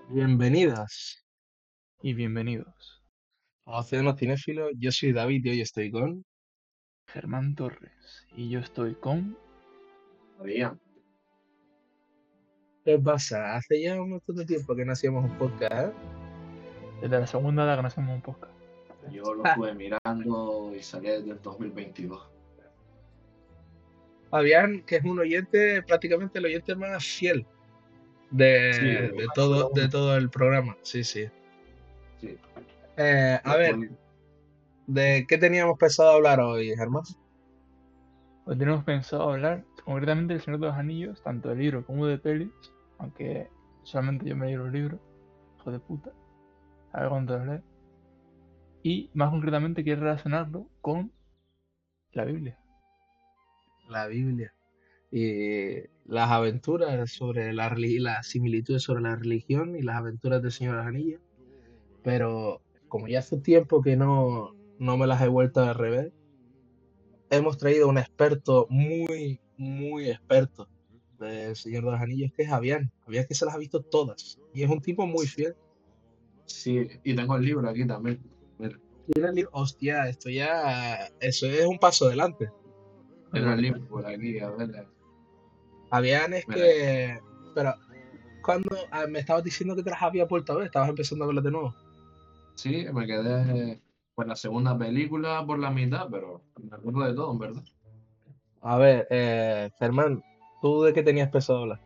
Bienvenidas Y bienvenidos. a Océano Cinéfilo. Yo soy David y hoy estoy con... Germán Torres. Y yo estoy con... Había. ¿Qué pasa? Hace ya un montón de tiempo que no hacíamos un podcast, ¿eh? Desde la segunda edad que no hacemos un podcast. Yo lo Ja, estuve mirando y salí desde el 2022. Fabián, que es un oyente, prácticamente el oyente más fiel Sí, de todo el programa. Sí, sí. sí. A ver, Después, ¿de qué teníamos pensado hablar hoy, Germán? Hoy tenemos pensado hablar concretamente del Señor de los Anillos, tanto de libro como de pelis, aunque solamente yo me leí los libros, hijo de puta, a ver cuánto los leo. Y más concretamente quiero relacionarlo con la Biblia. La Biblia. Y las aventuras sobre las similitudes sobre la religión y las aventuras del Señor de los Anillos. Pero como ya hace tiempo que no me las he vuelto a rever, hemos traído un experto muy experto del Señor de los Anillos, que es Javián. Javián que se las ha visto todas. Y es un tipo muy fiel. sí, y tengo el libro aquí también. Mira, Tiene el libro. Hostia, eso es un paso adelante. tengo el libro por aquí, a ver. Javián es Mira, que... Pero, cuando me estabas diciendo que te las había vuelto a ver, estabas empezando a verlas de nuevo. sí, me quedé pues la segunda película por la mitad, pero me acuerdo de todo, en verdad. A ver, Germán, ¿tú de qué tenías pensado hablar?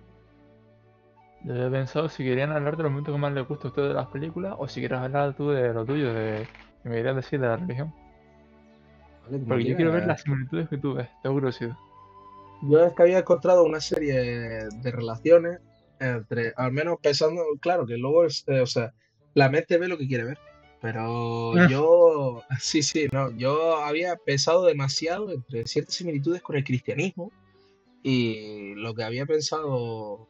Yo había pensado si querían hablar de los momentos que más les gusta a ustedes de las películas o si quieres hablar tú de lo tuyo, de que me querías decir de la religión. Vale, como Porque yo quiero ver quieras. las similitudes que tú ves, tengo curiosidad. Yo es que había encontrado una serie de relaciones entre, al menos pensando, claro, que luego o sea, la mente ve lo que quiere ver. Pero yo, sí, sí, no, yo había pensado demasiado entre ciertas similitudes con el cristianismo y lo que había pensado,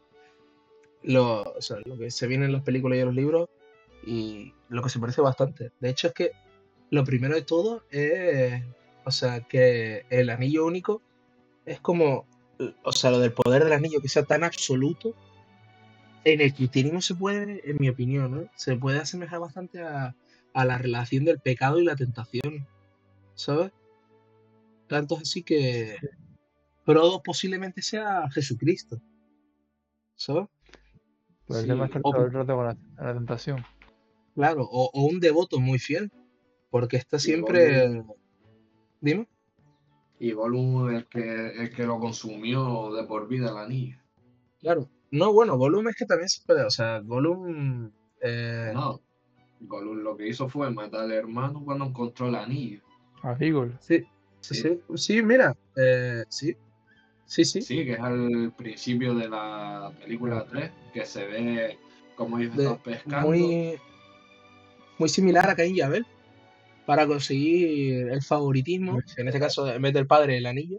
o sea, lo que se viene en las películas y en los libros y lo que se parece bastante. De hecho, es que lo primero de todo es, o sea, que el anillo único es como, o sea, lo del poder del anillo que sea tan absoluto, en el cristianismo se puede, en mi opinión, ¿no? Se puede asemejar bastante a la relación del pecado y la tentación, ¿sabes? Tanto es así que Frodo posiblemente sea Jesucristo, ¿sabes? Pero el tema Sí, está O, todo el rato con la tentación. claro, o un devoto muy fiel, porque está y siempre, dime, Gollum el que lo consumió de por vida el anillo. claro. No, bueno, Gollum es que también se puede, o sea, Gollum, eh, No, Gollum lo que hizo fue matar al hermano cuando encontró el anillo. A Beagle. sí, sí, Sí, sí, sí, mira, sí, sí, sí. sí, que es al principio de la película 3 que se ve como ellos están pescando. Muy, muy similar a Caín y Abel, para conseguir el favoritismo, que en este caso en vez del padre el anillo,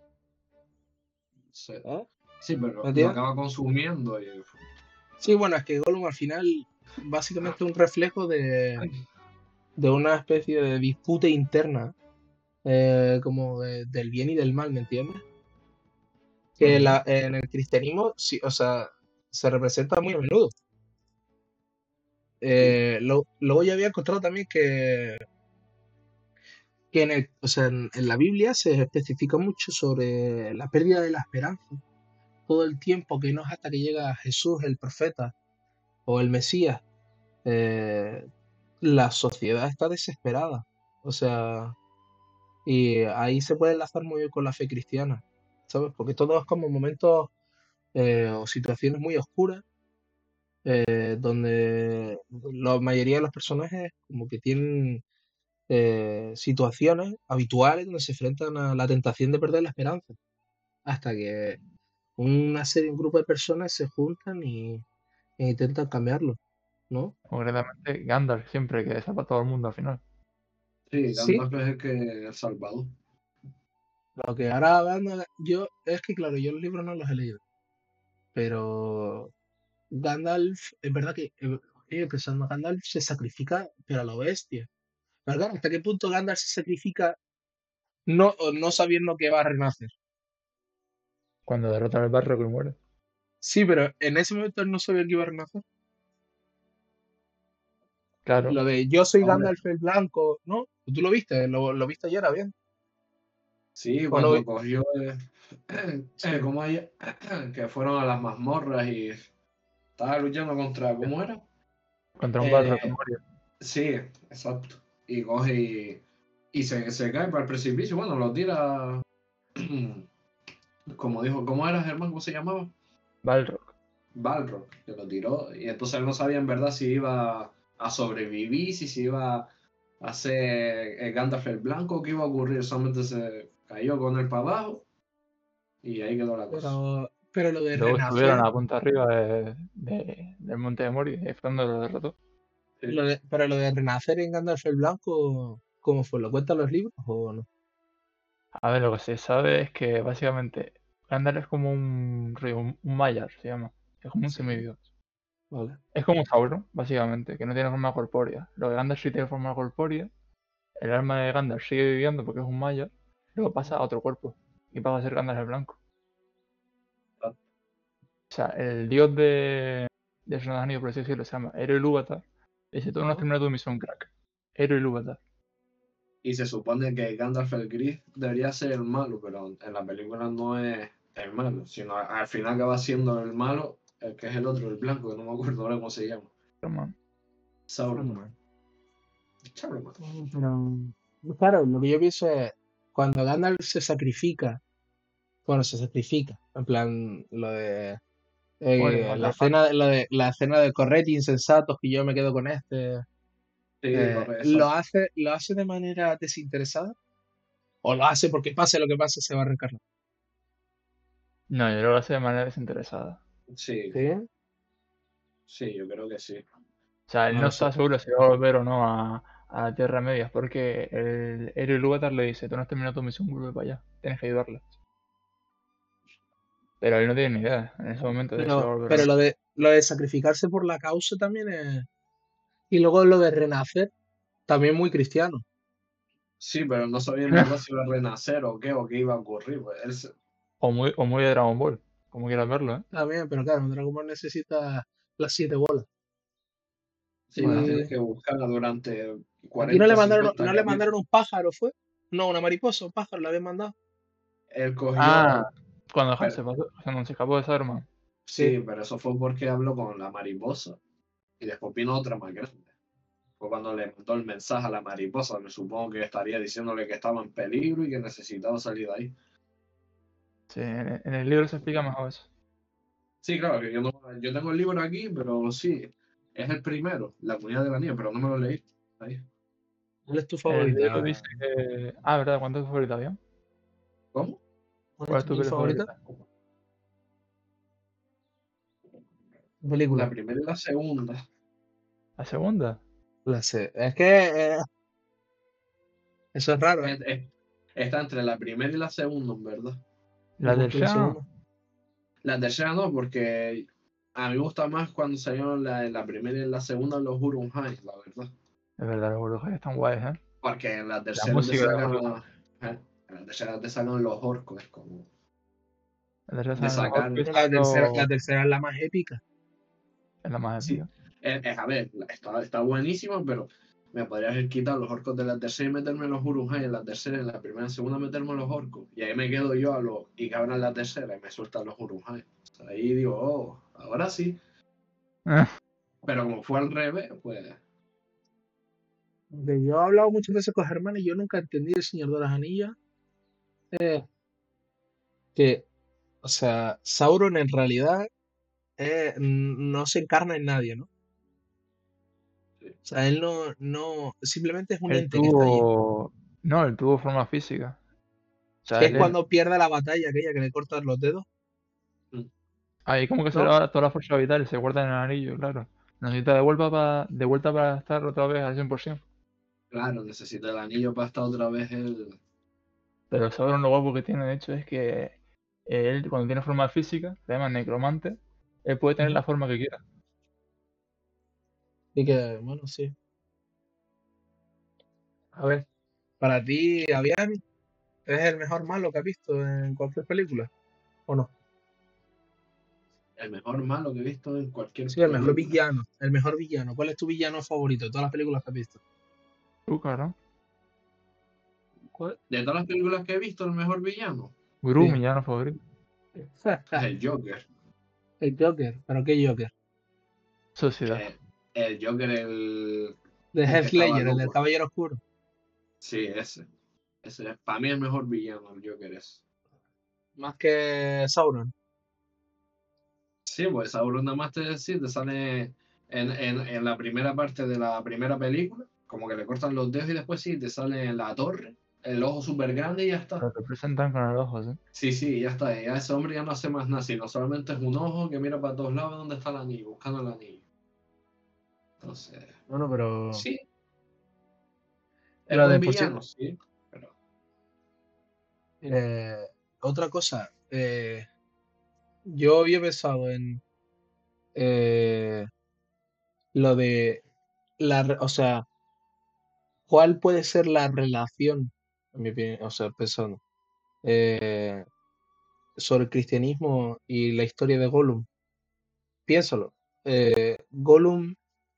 se- ¿eh? sí, ¿Me pero lo entiendes? acaba consumiendo y Sí, bueno, es que Gollum al final básicamente es un reflejo de una especie de disputa interna, como del bien y del mal, ¿me entiendes? Que Ujú. en el cristianismo, sí, o sea, se representa muy a menudo. Sí, Luego yo había encontrado también que o sea, en la Biblia se especifica mucho sobre la pérdida de la esperanza todo el tiempo, que no es hasta que llega Jesús, el profeta o el Mesías. eh, la sociedad está desesperada. O sea, y ahí se puede enlazar muy bien con la fe cristiana, ¿sabes? Porque todo es como momentos o situaciones muy oscuras, donde la mayoría de los personajes como que tienen situaciones habituales donde se enfrentan a la tentación de perder la esperanza, hasta que un grupo de personas se juntan e intentan cambiarlo, ¿no? Concretamente, Gandalf siempre que salva a todo el mundo al final. sí, Sí, Gandalf es el que ha salvado. lo que ahora hablando, yo, es que claro, yo los libros no los he leído, pero Gandalf, es verdad que, pensando, Gandalf se sacrifica, pero a lo bestia. Pero claro, ¿hasta qué punto Gandalf se sacrifica no sabiendo que va a renacer? Cuando derrotan al barrio que muere. Sí, pero en ese momento él no sabía que iba a renacer. Claro. Lo de yo soy Ahora, Gandalf el Blanco, ¿no? ¿Tú lo viste? ¿Lo viste ayer, bien? sí, ¿O no? cuando cogió, Sí. como ella, que fueron a las mazmorras y estaba luchando contra, ¿cómo era? Contra un Eh, Balrog que murió. Sí, exacto. Y coge y se cae para el precipicio. Bueno, lo tira. Como dijo, ¿cómo era, Germán? ¿Cómo se llamaba? Balrog. Balrog, que lo tiró. Y entonces él no sabía en verdad si iba a sobrevivir, si se iba a hacer Gandalf el Blanco, qué iba a ocurrir. Solamente se cayó con él para abajo y ahí quedó la cosa. pero lo de Luego estuvieron a renacer, la punta arriba del monte de Moria y Frodo lo derrotó. Sí. pero lo de renacer en Gandalf el Blanco, ¿cómo fue? ¿Lo cuentan los libros o no? A ver, lo que se sabe es que básicamente Gandalf es como un río, un Maiar se llama. Es como un Sí. semidios. Vale. Es como Sauron, básicamente, que no tiene forma corpórea. Lo que Gandalf sí tiene forma corpórea, el alma de Gandalf sigue viviendo porque es un Maiar, luego pasa a otro cuerpo y pasa a ser Gandalf el Blanco. O sea, el dios de Señor de los Anillos, por así decirlo, se llama Ero Ilúvatar. Dice, tú no has Ajá. terminado tu misión, crack. Ero Ilúvatar. Y se supone que Gandalf el Gris debería ser el malo, pero en la película no es el malo, sino al final acaba siendo el malo, el que es el otro, el blanco, que no me acuerdo ahora cómo se llama. Toma. Sauron. Sauron. Pero, claro, lo que yo pienso es, cuando Gandalf se sacrifica, bueno, se sacrifica, en plan, lo de Muere contra la el mal. escena, la escena de corred insensatos, que yo me quedo con este, Sí, correcto, exacto. ¿lo hace de manera desinteresada? ¿O lo hace porque pase lo que pase, se va a reencarnar? No, yo lo hace de manera desinteresada. Sí, Sí, sí, yo creo que sí. O sea, él no no lo sé. está seguro si va a volver o no a la Tierra Media, porque el Ero Ilúvatar le dice, tú no has terminado tu misión, vuelve para allá. Tienes que ayudarla. Pero él no tiene ni idea en ese momento de si va a volver o Pero no. lo de sacrificarse por la causa también es. Y luego lo de renacer, también muy cristiano. Sí, pero no sabía en verdad si iba a renacer o qué iba a ocurrir. Pues O muy de Dragon Ball, como quieras verlo, ¿eh? También, pero claro, un Dragon Ball necesita las 7 bolas. sí, las tienes Y que buscar durante aquí no 40 le o mandaron, 50 no le mandaron capítulos. un pájaro, ¿fue? No, una mariposa, un pájaro, le habían mandado. Él Ah, cogió, cuando pero, se escapó de Saruman. Sí. sí, pero eso fue porque habló con la mariposa y después vino otra más grande. Fue cuando le mandó el mensaje a la mariposa, me supongo que estaría diciéndole que estaba en peligro y que necesitaba salir de ahí. Sí, en el libro se explica mejor eso. Sí, claro, que yo tengo el libro aquí, pero sí, es el primero, La Comunidad de la Nieve, pero no me lo leí. Ahí. ¿Cuál es tu En el libro favorita? dice que... Ah, ¿verdad? ¿Cuánto es tu favorita, bien? ¿Cómo? ¿Cuál es ¿Cuál es tu tu peli peli favorita? favorita? Tu La película. primera y la segunda. ¿La segunda? La sé. Es que eso es raro, ¿eh? Es- es- Está entre la primera y la segunda, en verdad. ¿Y ¿La por qué la tercera no? segunda? La tercera no, porque a mí me gusta más cuando salieron la primera y la segunda los Hurunhai, la verdad. Es verdad, los burbujas están guays, ¿eh? Porque en la La tercera te música de los sacan burbujas. en la tercera te sacan los orcos, es como La tercera de salen los orcos y sacar. Pero salen la los... tercera es la más épica. Es la más Sí, épica. a ver, está buenísimo, pero me podrías haber quitado los orcos de la tercera y meterme los Urunhai en la tercera, en la primera, en la segunda meterme los orcos. Y ahí me quedo yo y que abran la tercera y me sueltan los Urunhai. O sea, ahí digo, oh, ahora sí. Pero como fue al revés, pues. Aunque yo he hablado muchas veces con Germán y yo nunca entendí el Señor de las Anillas. eh, que, o sea, Sauron en realidad no se encarna en nadie, ¿no? Sí. O sea, él no, simplemente es un Él ente que está allí. tuvo... No, él tuvo forma física. O Que sea, es él... cuando pierde la batalla aquella que le cortan los dedos, Mm. Ahí como que se le ¿no? va toda la fuerza vital y se guarda en el anillo, claro. Necesita de vuelta para estar otra vez al 100%. Claro, necesita el anillo para estar otra vez el. Pero Sauron lo guapo que tiene, de hecho, es que él, cuando tiene forma física, se llama necromante, él puede tener Ujú. la forma que quiera. Y que, bueno, sí. A ver, para ti, Avian, ¿es el mejor malo que has visto en cualquier película? ¿O no? el mejor malo que he visto en cualquier Sí, el mejor película. villano. El mejor villano. ¿Cuál es tu villano favorito de todas las películas que has visto? Tuca, ¿no? ¿Cuál? De todas las películas que he visto, el mejor villano Gru, Sí. mi villano favorito. es el Joker. El Joker. ¿Pero qué Joker? Sociedad. El Joker, De el que Heath estaba Ledger, el del loco. Caballero Oscuro. Sí, ese. Ese es para mí el mejor villano, el Joker es. Más que Sauron. Sí, pues Sauron nada más te sale en la primera parte de la primera película, como que le cortan los dedos y después sí, te sale en la torre, el ojo súper grande y ya está. Lo representan con el ojo, ¿sí? Sí, ya está. Ya ese hombre ya no hace más nada, sino solamente es un ojo que mira para todos lados donde está el anillo, buscando el anillo. Entonces, Bueno, pero. sí, es Lo de buen por cierto. villano, sí. Pero eh, Otra cosa. Yo había pensado en lo de o sea, ¿cuál puede ser la relación, en mi opinión, o sea, pensando, eh, sobre el cristianismo y la historia de Gollum? Piénsalo. Gollum,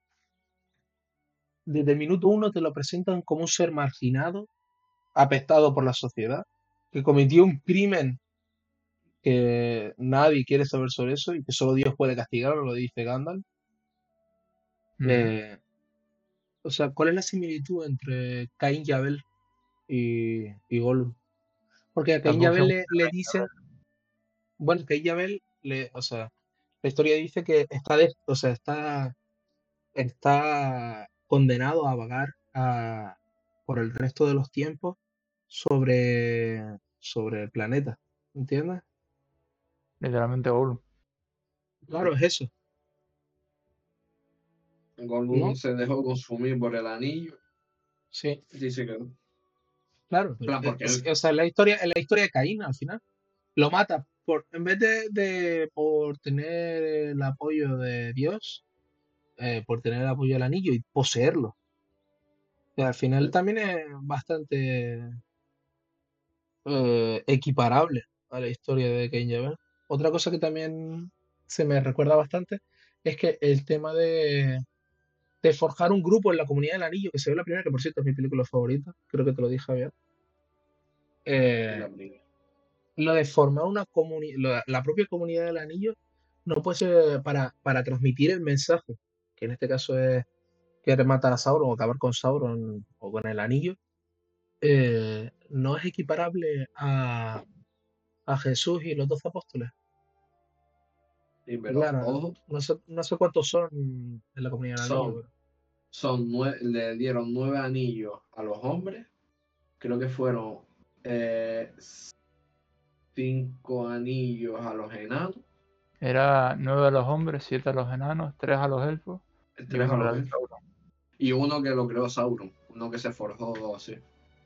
desde el minuto uno te lo presentan como un ser marginado, apestado por la sociedad, que cometió un crimen que nadie quiere saber sobre eso y que solo Dios puede castigarlo, lo dice Gandalf. Mm. Eh, o sea, ¿cuál es la similitud entre Caín y Abel y Gollum? Porque a Caín y Tampoco sé Abel mucho le dicen, bueno, Caín y Abel, o sea, la historia dice que o sea, está condenado a vagar por el resto de los tiempos sobre el planeta, ¿entiendes? literalmente Gollum. Claro, es eso, Gollum ¿no? se dejó consumir por el anillo. Sí, Dice que no. claro. Plan, porque él, O sea, en la historia de Caín, al final, lo mata en vez de por tener el apoyo de Dios, por tener el apoyo del anillo y poseerlo. Que al final también es bastante equiparable a la historia de Cain y Abel. Otra cosa que también se me recuerda bastante es que el tema de forjar un grupo en la comunidad del anillo, que se ve la primera, que por cierto es mi película favorita, creo que te lo dije, Javier. la eh, primera. lo de formar una comunidad, la propia comunidad del anillo, no puede ser para transmitir el mensaje, que en este caso es querer matar a Sauron o acabar con Sauron o con el anillo, no es equiparable a Jesús y los 12 apóstoles. Sí, Y pero claro, ojo, no sé cuántos son en la comunidad del anillo, son, pero le dieron 9 anillos a los hombres. Creo que fueron eh, 5 anillos a los enanos, Era 9 a los hombres, 7 a los enanos, 3 a los elfos y 3 uno a era los el elfos. Sauron. Y uno que lo creó Sauron, uno que se forjó así.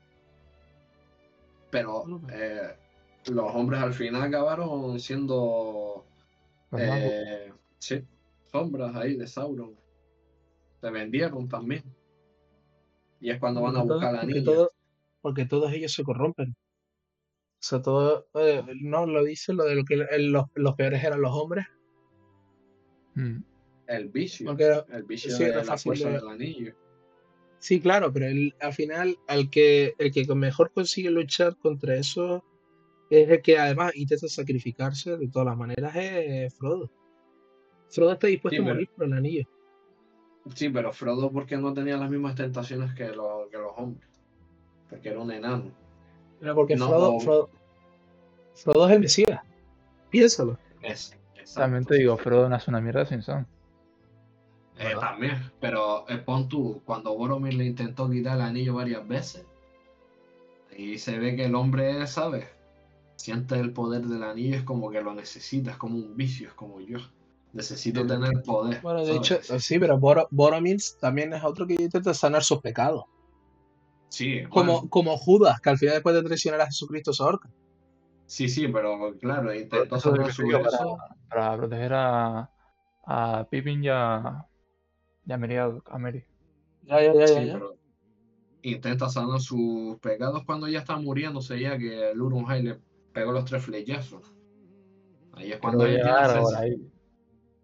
Pero bueno, pues, los hombres al final acabaron siendo, Los magos. sí, sombras ahí de Sauron. Se vendieron también. Y es cuando van a porque buscar todo, el porque anillo. todo, porque todos ellos se corrompen. O sea, todo, no lo dice lo de lo que los peores eran los hombres, Mm. El vicio, porque el vicio sí, era de la fácil fuerza de. del anillo. Sí, claro, pero al final, el que mejor consigue luchar contra eso es el que además intenta sacrificarse de todas las maneras, es Frodo. Frodo está dispuesto Sí, a pero, morir por el anillo. sí, pero Frodo porque no tenía las mismas tentaciones que los hombres. Porque era un enano. Pero porque No, Frodo es el Mesías. Piénsalo. es También exacto, te sí, digo, sí. Frodo no es una mierda sin son. ¿Verdad? También, pero pon tú, cuando Boromir le intentó quitar el anillo varias veces, y se ve que el hombre, ¿sabes? Siente el poder del anillo, es como que lo necesita, es como un vicio, es como yo. Necesito tener poder, Bueno, de ¿sabes? hecho, sí, pero Boromir también es otro que intenta sanar sus pecados. Sí, Como, bueno, como Judas, que al final después de traicionar a Jesucristo se ahorca. sí, pero claro, Pero intentó eso se sanar su sacrifica eso. para proteger a Pippin y a Meriadoc, a Merry. Sí, pero intenta sanar sus pecados cuando ya está muriéndose, ya que el Urunhai le pegó los 3 flechazos. Ahí es cuando Quiero él tiene llegar ahora acceso. ahí.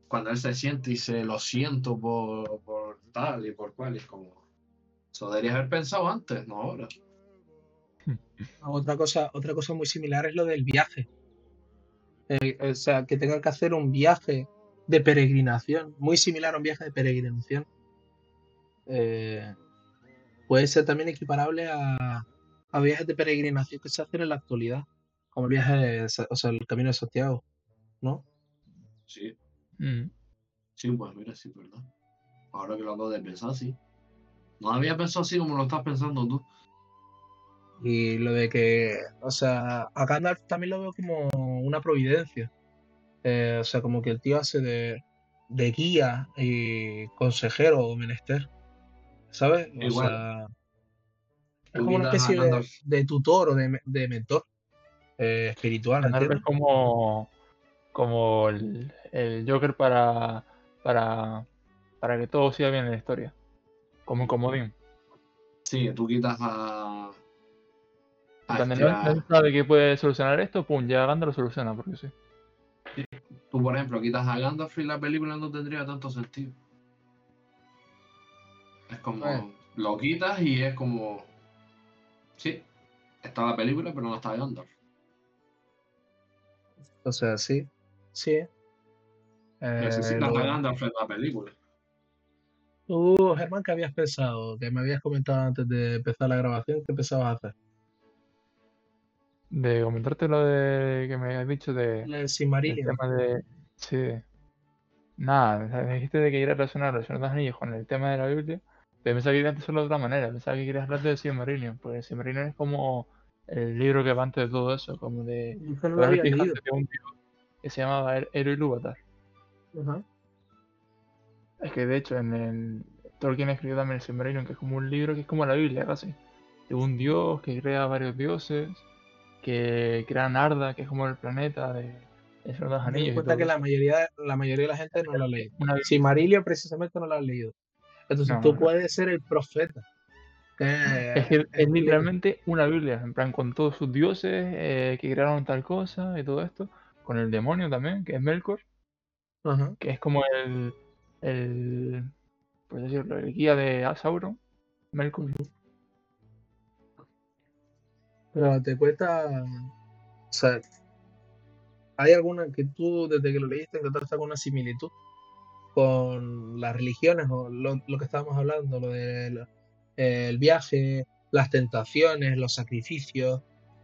cuando él se siente y dice lo siento por tal y por cual, y es como, eso deberías haber pensado antes, no ahora. Otra cosa muy similar es lo del viaje. O sea, que tengan que hacer un viaje de peregrinación, muy similar a un viaje de peregrinación. Eh, Puede ser también equiparable a viajes de peregrinación que se hacen en la actualidad, como el viaje, o sea, el Camino de Santiago, ¿no? Sí, Mm. sí, pues mira, sí, verdad. Ahora que lo acabo de pensar, sí. No había pensado así como lo estás pensando tú. Y lo de que, o sea, a Gandalf también lo veo como una providencia. O sea, como que el tío hace de guía y consejero o menester, ¿sabes? O Igual, sea, es tú como una quitas a especie Gandalf. de tutor o de mentor espiritual, ¿me Gandalf es entiendes? como el Joker para que todo siga bien en la historia. Como un comodín. Sí, tú quitas En a plan de no se sabe que puede solucionar esto, pum, ya Gandalf lo soluciona, porque sí. tú, por ejemplo, quitas a Gandalf y la película no tendría tanto sentido. Es Bueno, como, lo quitas y es como, sí, está la película, pero no está Gandalf. o sea, sí, sí. Necesitas a Luego, Gandalf en la película. tú, Germán, ¿qué habías pensado? Que me habías comentado antes de empezar la grabación, ¿qué pensabas hacer? De comentarte lo de que me has dicho El del Silmarillion. tema de. Sí. Nada, o sea, me dijiste de que querías relacionar los Señor de los Anillos con el tema de la Biblia, pero pensaba que querías hacerlo de otra manera, pensaba que querías hablar de Silmarillion, porque Silmarillion es como el libro que va antes de todo eso, como de. Yo que no Te lo vas a había fijar leído. antes de un dios que se llamaba Eru Ilúvatar. Ajá. Es que de hecho en el Tolkien escribió también el Silmarillion, que es como un libro que es como la Biblia casi, de un dios que crea varios dioses, que crea Narda, que es como el planeta de Señor de los Ten en Anillos y cuenta que todo eso. la mayoría de la gente no lo ha leído. Una Biblia. Silmarillion precisamente no lo ha leído. Entonces No, tú no, no. puedes ser el profeta. Es que es Explica. literalmente una Biblia, en plan con todos sus dioses que crearon tal cosa y todo esto, con el demonio también, que es Melkor, Ajá. que es como el, por decirlo, el guía de Sauron, Melkor. Ujú. Pero te cuesta, o sea, ¿hay alguna que tú desde que lo leíste encontraste alguna similitud con las religiones o lo que estábamos hablando, lo del el viaje, las tentaciones, los sacrificios?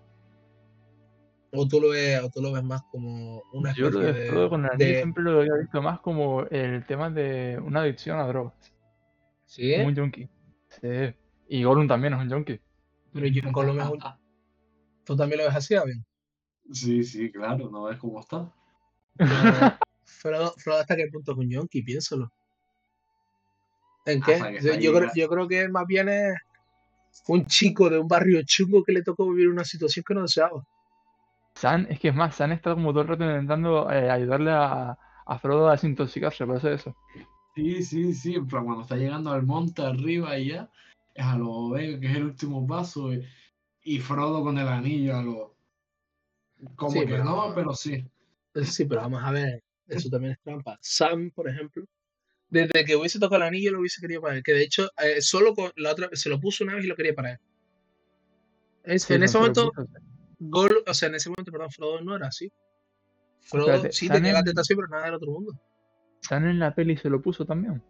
O tú lo ves más como una Yo lo especie de Frodo con el anillo de... siempre lo había visto más como el tema de una adicción a drogas, Sí, como un junkie. Sí. Y Gollum también es un junkie. pero yo con lo mejor, tú también lo ves así, bien. Sí, sí, claro, no ves cómo está. Pero Frodo hasta qué punto es un yonki, piénsalo. ¿En qué? Hasta que está Yo creo que más bien es un chico de un barrio chungo que le tocó vivir una situación que no deseaba. Sam, es que es más, Sam está como todo el rato intentando ayudarle a Frodo a desintoxicarse, por eso eso. Sí, sí, sí, en plan, cuando está llegando al monte arriba y ya, es a lo Vega, que es el último paso, y Frodo con el anillo a lo... Como Sí, que no, pero sí. sí, pero vamos a ver, eso también es trampa. Sam, por ejemplo, desde que hubiese tocado el anillo lo hubiese querido para él, que de hecho solo con la otra se lo puso una vez y lo quería para él. Sí, En Sam ese se lo momento, puso. O sea, en ese momento, perdón, Frodo no era así. Frodo Espérate, sí tenía la tentación, pero nada del otro mundo. Sam en la peli se lo puso también.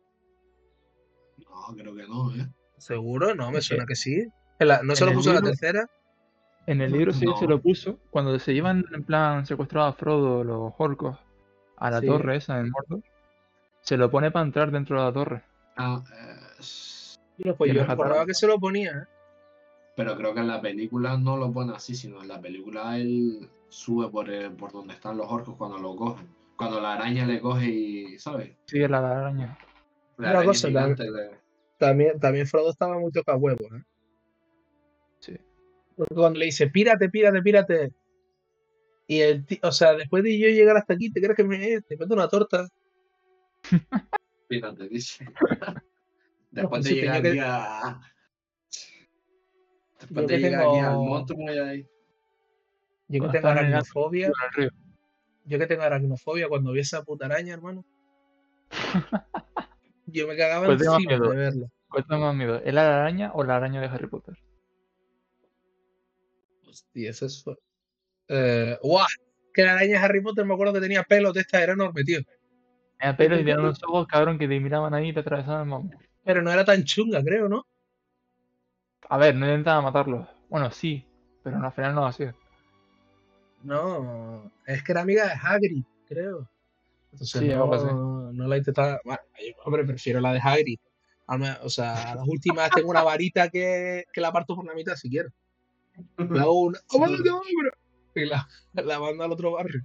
No, creo que no, ¿eh? Seguro, no, me Es que suena que sí. No se en lo el puso en la libro, tercera. en el libro sí se No. lo puso cuando se llevan en plan secuestrado a Frodo los orcos a la Sí. torre esa en Mordor, se lo pone para entrar dentro de la torre. Ah, Bueno, Y pues el yo rescatar. recordaba que se lo ponía, ¿eh? pero creo que en la película no lo pone así, sino en la película él sube por donde están los orcos cuando lo cogen. Cuando la araña le coge y, ¿sabes? Sigue la araña. La Una araña cosa, gigante también Frodo estaba muy toca huevos, ¿eh? Sí. Porque cuando le dice, pírate, pírate, pírate. Y o sea, después de yo llegar hasta aquí, ¿te crees que te meto una torta? gigante, dice. No, Después de pobrecito, llegar aquí a. Después yo de que llegar aquí al tengo, monstruo y ahí. yo que Cuando tengo están en el aracnofobia, río. Yo que tengo aracnofobia, cuando vi esa puta araña, hermano, yo me cagaba ¿Cuál te da más encima miedo? de verla. ¿Cuál te da más miedo? ¿El araña o la araña de Harry Potter? Hostia, eso es... ¡Guau! Que la araña de Harry Potter me acuerdo que tenía pelos de esta, era enorme, tío. Tenía pelos y tenía unos ojos, cabrón, que te miraban ahí y te atravesaban el mambo. Pero no era tan chunga, creo, ¿no? A ver, no intentaba matarlos. Bueno, sí, pero al final no lo hacía. No, es que era amiga de Hagrid, creo. Entonces Sí, algo así. no la intentaba. Bueno, yo, hombre, prefiero la de Hagrid. O sea, a las últimas tengo una varita que la parto por la mitad si quiero. Le hago una. ¡Oh, vaya, hombre! Y la mando al otro barrio.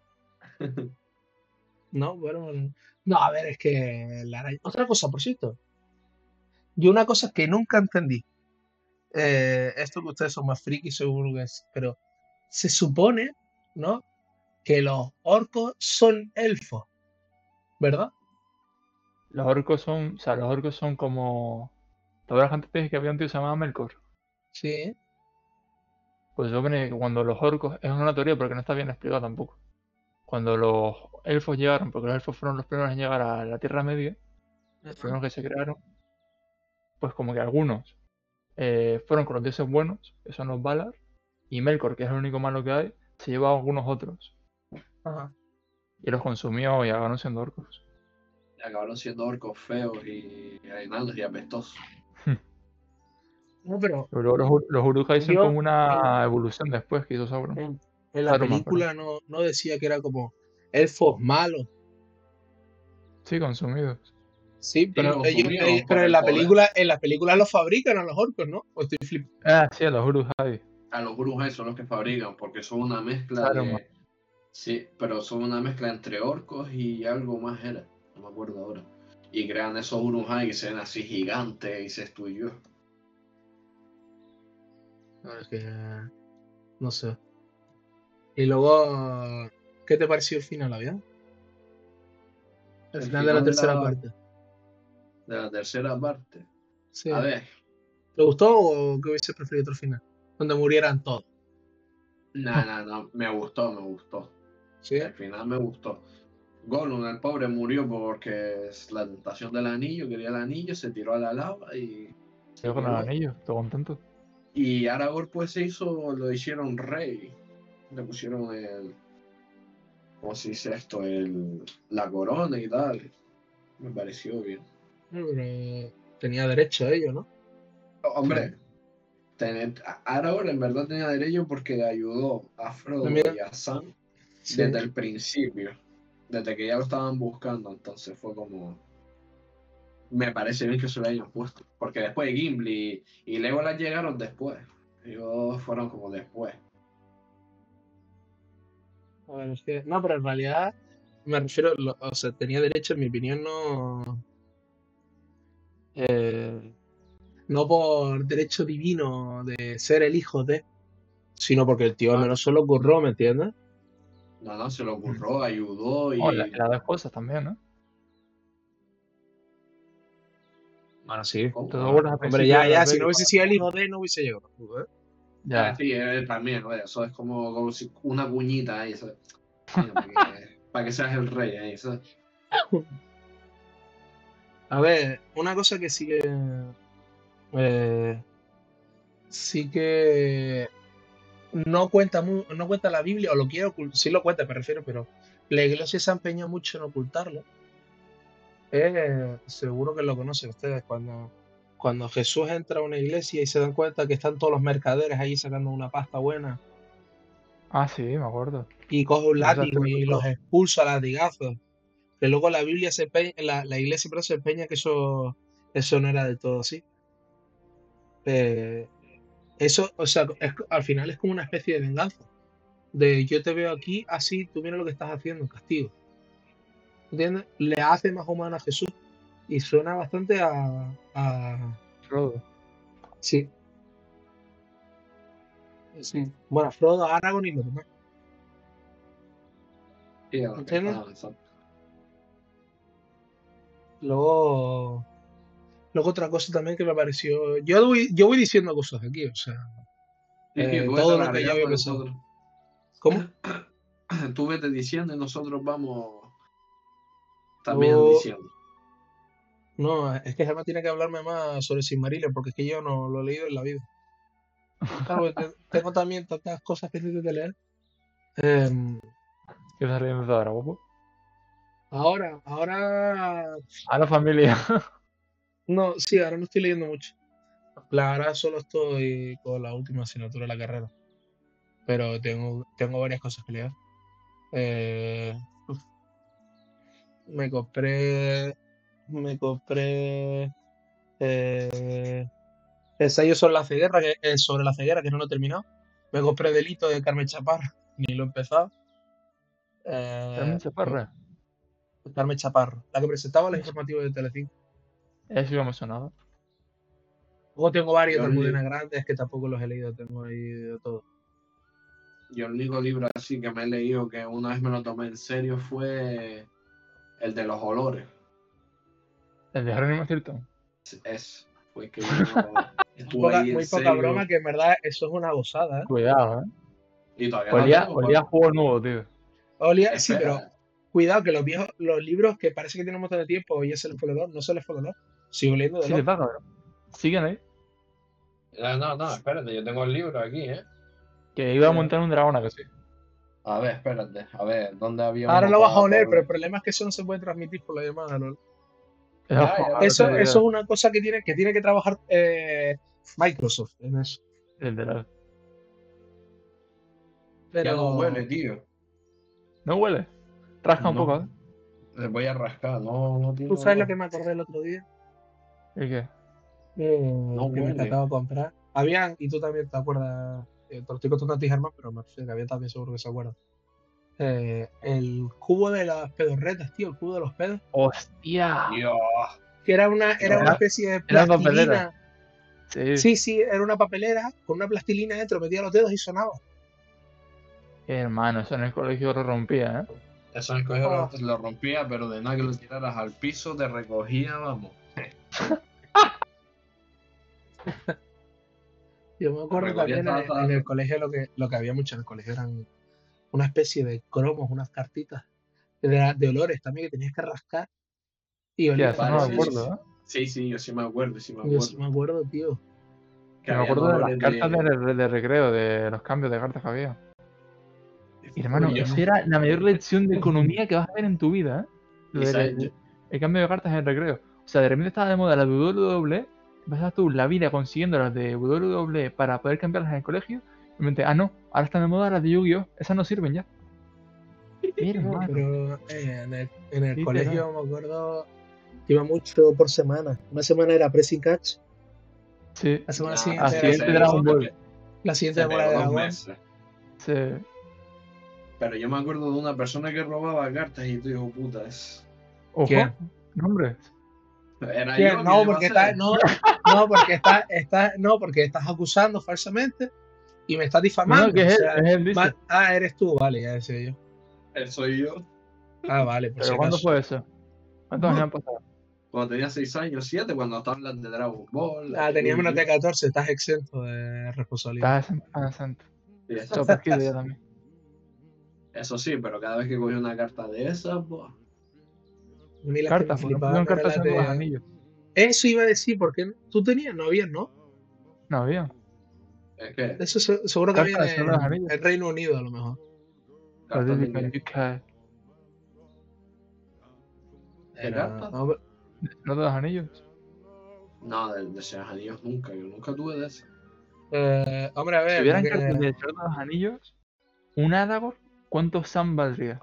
No, bueno. No, a ver, es que la araña. Otra cosa, por cierto. Yo una cosa que nunca entendí. Esto que ustedes son más frikis seguro que es. Pero se supone, ¿no? Que los orcos son elfos, ¿verdad? Los orcos son, o sea, los orcos son como... Toda la gente te dije que había un tío que se llamaba Melkor. Sí. Pues yo supone que cuando los orcos, es una teoría porque no está bien explicado tampoco. Cuando los elfos llegaron, porque los elfos fueron los primeros en llegar a la Tierra Media, los primeros que se crearon, pues como que algunos fueron con los dioses buenos, que son los Valar, y Melkor, que es el único malo que hay, se llevó a algunos otros Ajá. y los consumió y acabaron siendo orcos. Acabaron siendo orcos feos y enanos y apestosos. No, pero Pero luego los Uruk-hai son yo como una evolución después que hizo Sauron. en la Saruman, perdón. película no decía que era como elfos malos. Sí, consumidos. Sí, pero consumidos por pero el poder. en la película los fabrican a los orcos, ¿no? O estoy flipando. Ah, sí, a los Uruk-hai. A los Uruk-hai son los que fabrican, porque son una mezcla Saruman. de. Sí, pero son una mezcla entre orcos y algo más era. No me acuerdo ahora. Y crean esos Uruk-hai que se ven así gigantes y se estudió. No, es que no sé. Y luego, ¿qué te pareció el final, avión? El final de la tercera parte. De la tercera parte. Sí. A ver, ¿Te gustó o que hubiese preferido otro final? Donde murieran todos. no, me gustó. Sí. Al final me gustó. Gollum, el pobre, murió porque es la tentación del anillo, quería el anillo, se tiró a la lava y Se se con el quedó. anillo, todo contento. Y Aragorn pues lo hicieron rey. Le pusieron ¿cómo se dice esto? La corona y tal. Me pareció bien. Pero tenía derecho a ello, ¿no? Hombre, Aragorn en verdad tenía derecho porque ayudó a Frodo También, y a Sam sí. desde el principio. Desde que ya lo estaban buscando, entonces fue como... Me parece bien que se lo hayan puesto. Porque después Gimli y Legolas llegaron después. Ellos fueron como después. A ver, es que, no, pero en realidad me refiero, o sea, tenía derecho, en mi opinión, no. No por derecho divino de ser el hijo de, sino porque el tío al No, menos se lo ocurrió, ¿me entiendes? no, se lo ocurrió, ayudó Oh, y... las dos cosas también, ¿no? Bueno, sí. ¿Cómo? Te acuerdas al Hombre, principio de la si peli no hubiese sido el cuando... hijo de, no hubiese llegado. ¿Eh? Ah, Ya. sí, él también, ¿no? Eso es como si una cuñita ahí, ¿sabes? Para que seas el rey ahí, ¿sabes? A ver, una cosa que sí que no cuenta no cuenta la Biblia, o lo quiere ocultar, sí lo cuenta, me refiero, pero la iglesia se ha empeñado mucho en ocultarlo. Seguro que lo conocen ustedes, cuando Jesús entra a una iglesia y se dan cuenta que están todos los mercaderes ahí sacando una pasta buena Ah, sí, me acuerdo. y coge un Pero esa látigo historia y los todo. expulsa a latigazos. Que luego la Biblia la iglesia pero se empeña que eso no era del todo así. Eh, Eso, o sea, al final es como una especie de venganza. De yo te veo aquí, así, tú mira lo que estás haciendo, castigo. ¿Entiendes? Le hace más humano a Jesús. Y suena bastante a... Frodo. Sí, sí. Bueno, Frodo, Aragorn y los demás. Sí, a los que ¿Entiendes? estaban, exacto. Luego otra cosa también que me pareció. Yo voy diciendo cosas aquí, o sea, Sí, tú vete todo lo que yo había alargando pensado. nosotros. ¿Cómo? tú vete diciendo y nosotros vamos también Yo- diciendo. No, es que Gemma tiene que hablarme más sobre Silmarillion, porque es que yo no lo he leído en la vida. Claro, porque tengo también tantas cosas pendientes de leer. Em, ¿Qué estás riendo ahora, guapo? ahora, A la familia. no, sí, ahora no estoy leyendo mucho. En plan, ahora solo estoy con la última asignatura de la carrera, pero tengo varias cosas que leer. Eh, uf, me compré, me compré ensayo sobre la ceguera, sobre la ceguera, que no lo he terminado. Me compré Delito de Carmen Chaparro, ni lo he empezado. Carmen Eh, Chaparra. Carmen Chaparro, la que presentaba los informativos de Telecinco. Eso iba emocionado. Luego tengo varios Yo de el, Almudena li- Grandes que tampoco los he leído, tengo ahí de todo. yo el único libro así que me he leído que una vez me lo tomé en serio fue el de los olores. El de Harry Masterton. Fue que yo estuve ahí en Muy poca serio broma, que en verdad eso es una gozada, ¿eh? Cuidado, y todavía lo tengo. Olía a juego nuevo, tío. Sí, pero Espera, cuidado que los libros que parece que tienen un montón de tiempo y ya se les fue el olor, no se les fue el olor. Sigo leyendo de Sí, le loco. va, cabrón. Siguen ahí. no, espérate, yo tengo el libro aquí, ¿eh? Que iba a montar un dragón, ¿a que sí? A ver, espérate, a ver, ¿dónde había Ahora uno lo vas a para oler, pero el oler? problema es que eso no se puede transmitir por la llamada, LOL. Ya, ya, Ahora Eso tengo es idea. una cosa que tiene que trabajar Microsoft en eso. Literal. ya no Pero huele, tío. ¿No huele? Rasca un No, poco, ¿eh? les voy a rascar, no tiene tú sabes lo olor. que me acordé el otro día. ¿Y qué? No Que me huele. acabo de comprar. Habían, y tú también te acuerdas, te lo estoy contando a ti, Germán, pero me refiero que había también seguro que se acuerdan. El cubo de las pedorretas, tío, el cubo de los pedos. ¡Hostia! Dios, Que era una Era- especie de Era papelera. plastilina. Sí. Sí, sí, era una papelera con una plastilina dentro, metía los dedos y sonaba. Hermano, eso en el colegio lo rompía, ¿eh? eso en el colegio Oh. lo rompía, pero de nada que lo tiraras al piso, te recogía, vamos. Yo me acuerdo Recogía también hasta- en el colegio lo que había mucho en el colegio eran una especie de cromos, unas cartitas de olores también que tenías que rascar y Tía, olía. eso no Vale, me sí, sí, acuerdo, sí. ¿eh? Sí, yo sí me acuerdo, sí me Yo sí acuerdo. me acuerdo, tío. Que Yo me habían acuerdo de las olores cartas de... de recreo, de los cambios de cartas que había. Y hermano, Oye, esa era la mayor lección de economía que vas a ver en tu vida, ¿eh? Lo y sabes, el cambio de cartas en el recreo. O sea, de repente estaba de moda la WWE, pasas tú la vida consiguiendo las de WWE para poder cambiarlas en el colegio. Y de repente, no, ahora están de moda las de Yu-Gi-Oh! Esas no sirven ya. No, Hermano, pero en el literal. colegio me acuerdo que iba mucho por semana. Una semana era pressing catch, Sí, la semana nah, siguiente sí, era siguiente Dragon Ball. la siguiente se era bola pegó de 2 dragón. meses. Sí. Pero yo me acuerdo de una persona que robaba cartas y tú dijo, puta, Ojo, ¿Quién? nombres. era ¿Quién? yo, No, ¿quién iba a porque ser? no, porque estás acusando falsamente y me estás No, difamando. que O es él, sea, es él, dice. eres tú, vale, ya decía yo. Soy yo. Vale, por si ¿Pero cuándo acaso. fue eso? ¿Cuántos años han pasado? Cuando tenía 6 años, 7, cuando estaban las de Dragon Ball. las de Tenía menos de Yu-Gi-Oh! 14, estás exento de responsabilidad. Estás santo. Y Se lo prescribe ya también. eso sí, pero cada vez que cogí una carta de esas, pues, A mí las que me Cartas, porque no flipaban pusieron eran cartas las en los de. anillos. Eso iba a decir, porque tú tenías, no habías, ¿no? No había. es que Eso seguro que había Cartas en los en anillos. el Reino Unido, a lo mejor. cartas de Cartas qué? UK. ¿De cartas? No, ¿No de los anillos? No, de esos anillos nunca, yo nunca tuve de esas. hombre, a Si ver, hubieran cartas de Señor de los Anillos, un Aragorn, ¿cuántos Sam valdría?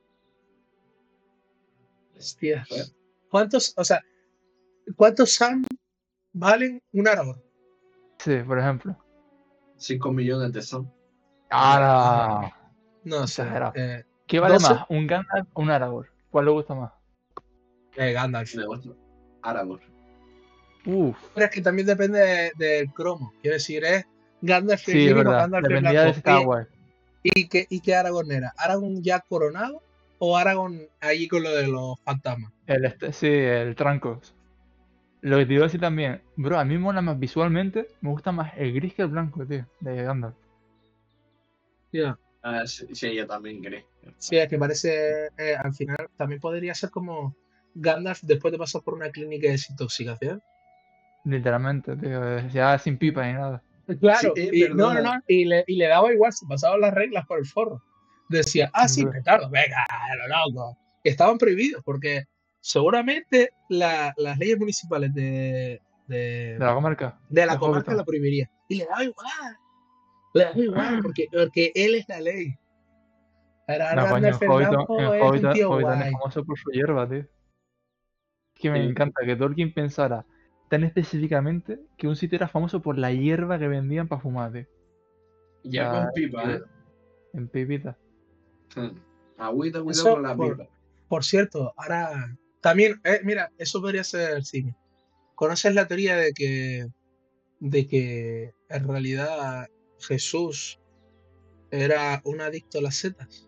hostia. ¿Sí? ¿Cuántos Sam valen un Aragorn? Sí, por ejemplo. 5 millones de Sam. ¡Ahora! No sé. Exagerado. ¿Qué vale 12. más? ¿Un Gandalf o un Aragorn? ¿Cuál le gusta más? Gandalf. Me gusta. Aragorn. Uf. Pero es que también depende del cromo. Quiero decir, es Gandalf el Sí, es Green o verdad. Gandalf el Dependía de Blanco. si estaba Oye, guay. ¿y qué Aragorn era? ¿Aragorn ya coronado o Aragorn ahí con lo de los fantasmas? Sí, el Trancos. Lo que te iba a decir también, bro, a mí me mola más visualmente, me gusta más el gris que el blanco, tío, de Gandalf. Ya. Sí, sí, ella también cree. Sí, es que parece, al final también podría ser como Gandalf después de pasar por una clínica de desintoxicación. Literalmente, tío. Ya sin pipa ni nada. Claro, Sí, y no, perdona. y le daba igual, se pasaban las reglas por el forro. Decía, sí, Hombre, petardo, venga, a lo loco. Estaban prohibidos porque seguramente las leyes municipales de, de la comarca. de la De comarca Hobbiton. la prohibiría. Y le daba igual, porque él es la ley. Era No, coño, Gandalf el Elfo, es un tío Hobbiton es guay. famoso por su hierba, tío. Es que me Sí, encanta que Tolkien pensara tan específicamente que un sitio era famoso por la hierba que vendían para fumar, tío. O hierba sea, en pipa, ¿eh? en pipita. Agüita, cuidado Eso, con la pipa. por cierto, ahora también, mira, eso podría ser cine. ¿Conoces la teoría de que en realidad Jesús era un adicto a las setas?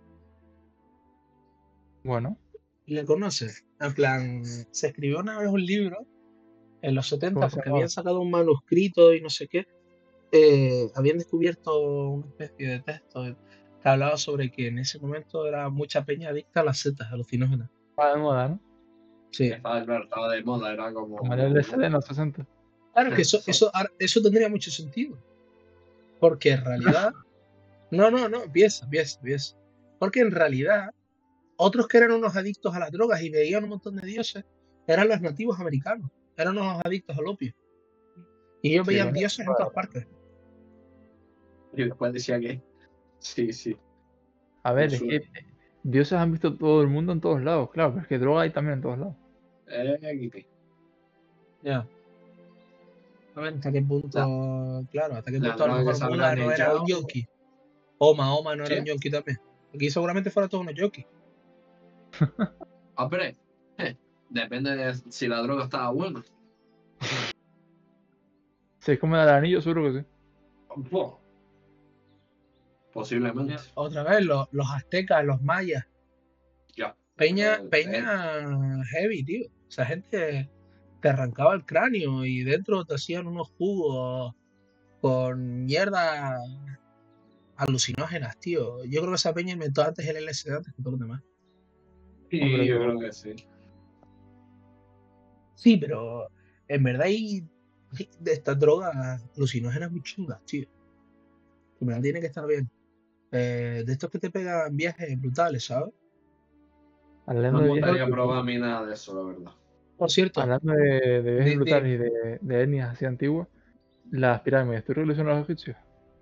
Bueno, ¿Le conoces? En plan, se escribió una vez un libro en los 70 ¿cómo se porque llamaba? habían sacado un manuscrito y no sé qué. Habían descubierto una especie de texto que hablaba sobre que en ese momento era mucha peña adicta a las setas alucinógenas. Estaba de moda, ¿no? Sí. Estaba de moda, era Como el como, LSD ¿no? en los 60. Claro que eso tendría mucho sentido. Porque en realidad. No, empieza. Porque en realidad, otros que eran unos adictos a las drogas y veían un montón de dioses, eran los nativos americanos. Eran unos adictos al opio. Y ellos Sí, veían coño. dioses en todas partes. Y después decía que sí, sí, A lo ver, es suyo. que dioses han visto todo el mundo en todos lados, claro, pero es que droga hay también en todos lados. Guipi. Ya. A ver hasta qué La, punto, claro, hasta qué la punto a lo droga que mejor salga Buda en no el era un Yao, yonki. Oma no era un ¿sí? yonki también. Aquí seguramente fueran todos unos yonkis. Ah, pero depende de si la droga estaba buena. Si es como el anillo, seguro que sí. Buah, posiblemente. Otra vez, los aztecas, los mayas. Ya. Peña heavy, tío. Esa gente te arrancaba el cráneo y dentro te hacían unos jugos con mierda alucinógenas, tío. Yo creo que esa peña inventó antes el LSD antes que todo lo demás. Hombre, Sí, yo yo, creo que sí. Sí, pero en verdad hay de estas drogas alucinógenas muy chungas, tío. En verdad tiene que estar bien. De estos que te pegan viajes brutales, ¿sabes? No hablando de me viajes, gustaría probar a mí nada de eso, la verdad. Por cierto, hablando de viajes de brutales y de etnias así antiguas, las pirámides, ¿tú relacionas a los egipcios?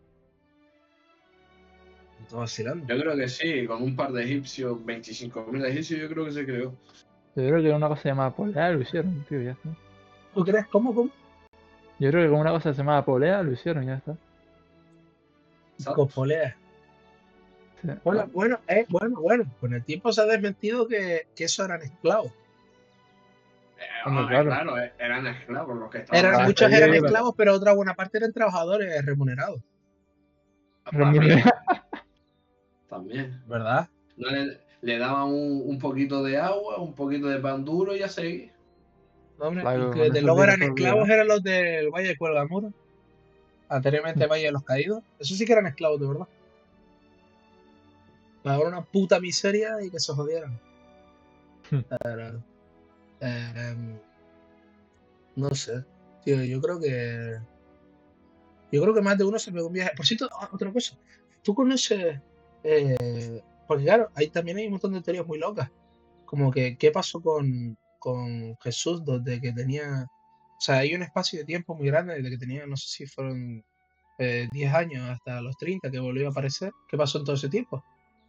estoy vacilando. Yo creo que sí, con un par de egipcios, 25.000 egipcios, yo creo que se creó. Yo creo que una cosa llamada polea lo hicieron, tío, ya está. ¿Tú crees? ¿Cómo? Yo creo que con una cosa llamada polea lo hicieron, ya está. Exacto. Cospolea. Sí. Bueno, Claro. bueno. Con el tiempo se ha desmentido que eso eran esclavos. Hombre, claro. Claro, eran esclavos los que estaban Hasta Muchos ahí eran llega la esclavos, pero otra buena parte eran trabajadores remunerados. también, remuneración. también. ¿Verdad? No le daban un poquito de agua, un poquito de pan duro y ya seguía. No, hombre, los Claro, que con de eso luego vive eran todo el día, esclavos ¿no? eran los del Valle de Cuelgamuro. Anteriormente Valle de los Caídos. Eso sí que eran esclavos, de verdad. Pagaron una puta miseria y que se jodieran. Pero, eh, no sé. Tío, yo creo que más de uno se pegó un viaje. Por cierto, otra cosa. ¿Tú conoces? Porque claro, ahí también hay un montón de teorías muy locas. Como que, ¿qué pasó con Jesús desde que tenía? O sea, hay un espacio de tiempo muy grande desde que tenía, no sé si fueron 10 años hasta los 30 que volvió a aparecer. ¿Qué pasó en todo ese tiempo?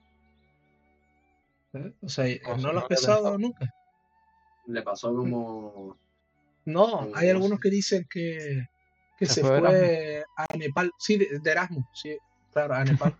O sea, No no sé, lo no has había pensado pensado. nunca. Le pasó como, No, hay como algunos que dicen que Se se fue de Erasmus. fue a Nepal, sí, de Erasmus, sí, claro, a Nepal,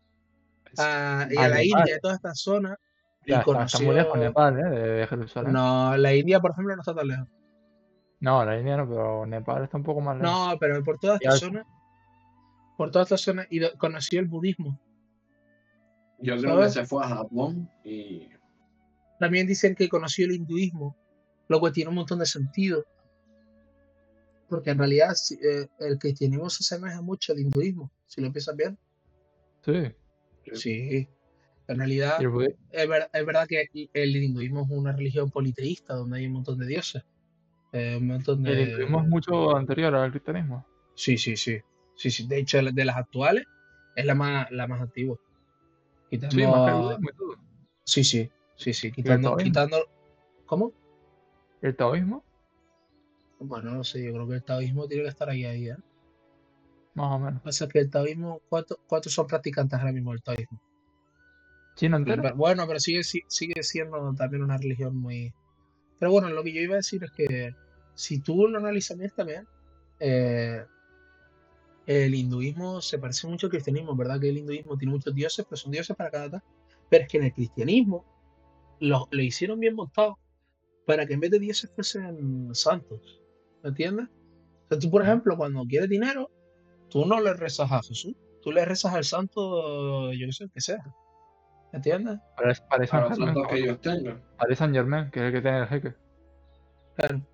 y A a la Nepal. India, y toda esta zona, y Ya está muy lejos conoció. Nepal, de Jerusalén. No, la India, por ejemplo, no está tan lejos. No, la India no, pero Nepal está un poco más lejos. No, pero Y alto. por toda esta zona, y conoció el budismo, yo creo que ¿sabes? se fue a Japón y También dicen que conoció el hinduismo, lo que tiene un montón de sentido, porque en realidad el cristianismo se asemeja mucho al hinduismo, si lo piensas bien. Sí. Sí. En realidad, Y el budismo, es verdad que el hinduismo es una religión politeísta donde hay un montón de dioses. Un montón el de... hinduismo es mucho anterior al cristianismo. Sí, sí, sí. Sí, sí. De hecho, de las actuales, es la más antigua. Sí, más que el Quitando... budismo y todo. Sí, sí. Sí, sí. Y el Quitando... taoísmo. ¿Cómo? El taoísmo, Bueno, no sé. Yo creo que el taoísmo tiene que estar ahí, ¿eh? más o menos. Pasa que el taoísmo... ¿Cuántos son practicantes ahora mismo del taoísmo? China entera. Bueno, pero sigue siendo también una religión muy... Pero bueno, lo que yo iba a decir es que si tú lo analizas bien también, eh, el hinduismo se parece mucho al cristianismo, ¿verdad? Que el hinduismo tiene muchos dioses, pero son dioses para cada tal. Pero es que en el cristianismo lo hicieron bien montado para que en vez de dioses fuesen santos. ¿Me entiendes? O sea, tú, por ejemplo, cuando quieres dinero, tú no le rezas a Jesús, tú le rezas al santo, yo qué sé, el que sea. ¿Me entiendes? Para A San los Germán, santos que cabrón. ellos tengan. Para San Germán, que es el que tiene el jeque. Claro.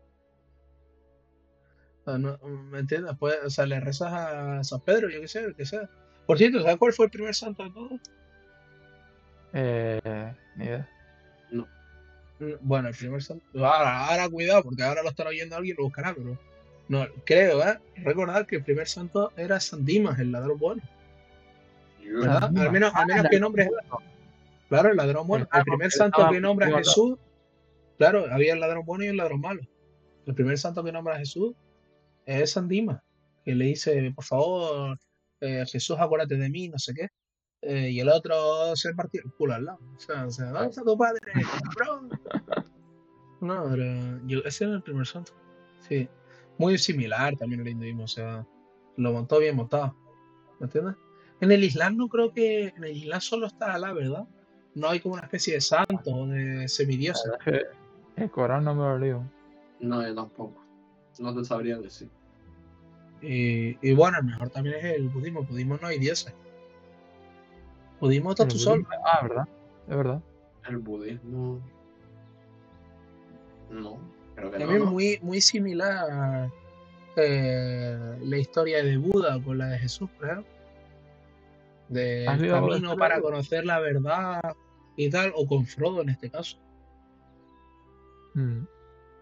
O sea, ¿me entiendes? Pues, o sea, le rezas a San Pedro, yo qué sé, el que sea. Por cierto, ¿sabes cuál fue el primer santo de todos? Ni idea. No. Bueno, el primer santo. Ahora cuidado, porque ahora lo estará oyendo alguien y lo buscará, pero. No, creo, ¿eh? Recordar que el primer santo era San Dimas, el ladrón bueno. San ¿Verdad? Al Dimas. menos, Ah, al el menos que ladrón nombre. bueno. Claro, el ladrón bueno. El primer Porque él santo estaba que nombra a matado. Jesús. Claro, había el ladrón bueno y el ladrón malo. El primer santo que nombra a Jesús es San Dimas, que le dice, por favor, Jesús, acuérdate de mí, no sé qué. Y el otro se partió el culo al lado. O sea, ¿dónde está tu padre, cabrón? No, pero ese era el primer santo. Sí. Muy similar también al hinduismo, o sea, lo montó bien montado. ¿Me entiendes? En el Islam no creo que. En el Islam solo está Alá, ¿verdad? No hay como una especie de santo o de La semidioses. verdad es que el Corán no me lo leo. No, yo tampoco. No te sabría decir. Y bueno, el mejor también es el budismo. El budismo no hay dioses. Budismo estás El tú solo. budismo. ¿Verdad? Es verdad. El budismo. No, creo que no, También ¿no? muy, muy similar la historia de Buda con la de Jesús, por ejemplo. ¿Has Del leído algo de camino historia de para Buda? conocer la verdad y tal, o con Frodo en este caso. Mm.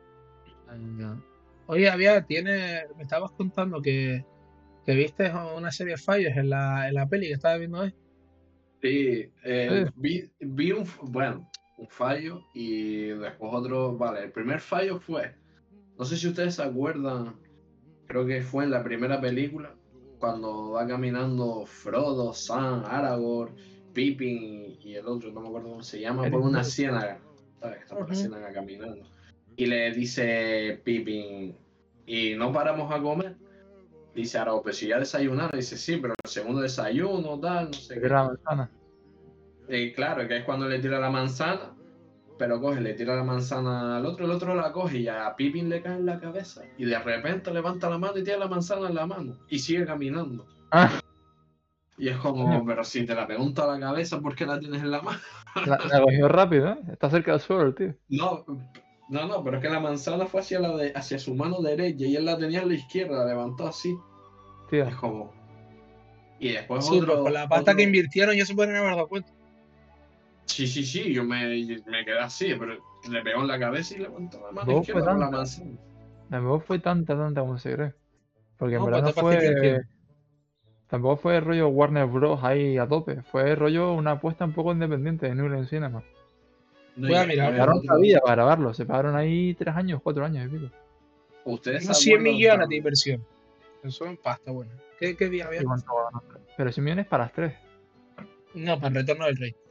Oye, me estabas contando que viste una serie de fallos en la peli que estabas viendo hoy. Sí, Sí. vi un fallo y después otro. Vale, el primer fallo fue. No sé si ustedes se acuerdan, creo que fue en la primera película, cuando va caminando Frodo, Sam, Aragorn, Pippin y el otro, no me acuerdo cómo se llama, por una ciénaga. ¿Sabes? Está por la Ujú. ciénaga caminando. Y le dice Pippin, ¿y no paramos a comer? Dice Aragorn, pues si ya desayunaron. Dice, sí, pero el segundo desayuno, tal, no sé Le qué. tira la manzana. Y claro, que es cuando le tira la manzana, pero coge, le tira la manzana al otro, el otro la coge y a Pippin le cae en la cabeza. Y de repente levanta la mano y tiene la manzana en la mano. Y sigue caminando. Ah, Y es coño. como, pero si te la pregunto a la cabeza, ¿por qué la tienes en la mano? La cogió rápido, ¿eh? Está cerca del suelo, el tío. No, no, pero es que la manzana fue hacia su mano derecha y él la tenía en la izquierda, la levantó así. Tío. Es como. Y después Sí, pues con la pasta que invirtieron ya se pueden haber dado cuenta. Sí, yo me quedé así, pero le pegó en la cabeza y levantó la mano Tampoco fue izquierda con la tanta. manzana. Tampoco fue tanta como se cree. Porque en No, verdad pues no te facilité el fue. tiempo. Tampoco fue rollo Warner Bros. Ahí a tope. Fue rollo una apuesta un poco independiente de New Line Cinema. No, y Voy a Se mirar. después pegaron la otro. vida para grabarlo. Se pagaron ahí 3 años, 4 años y pico. ¿Ustedes se Unos 100 acuerdan millones de cuando? inversión. Eso en pasta, bueno. ¿Qué día ¿Y había? cuánto ganaron? Pero 100 millones para las 3. No, para el retorno del rey.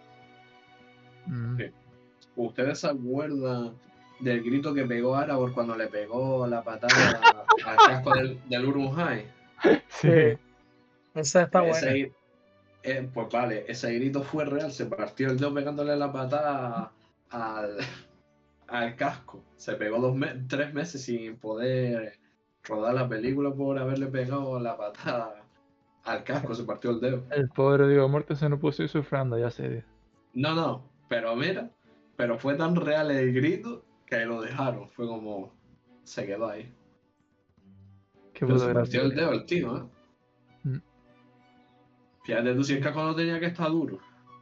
Sí. ¿Ustedes se acuerdan del grito que pegó Aragorn cuando le pegó la patada al casco del Urunhai? Sí. Esa está Pues buena. pues vale, ese grito fue real, se partió el dedo pegándole la patada al, al casco. Se pegó 3 meses sin poder rodar la película por haberle pegado la patada al casco, se partió el dedo. El pobre Diego Muerto se no puso ir sufriendo, ya serio. No, pero mira, pero fue tan real el grito que lo dejaron, fue como, se quedó ahí. Qué Pero puto se partió gracia, el tío. dedo el tío, ¿eh? Mm. Fíjate tú si el casco no tenía que estar duro.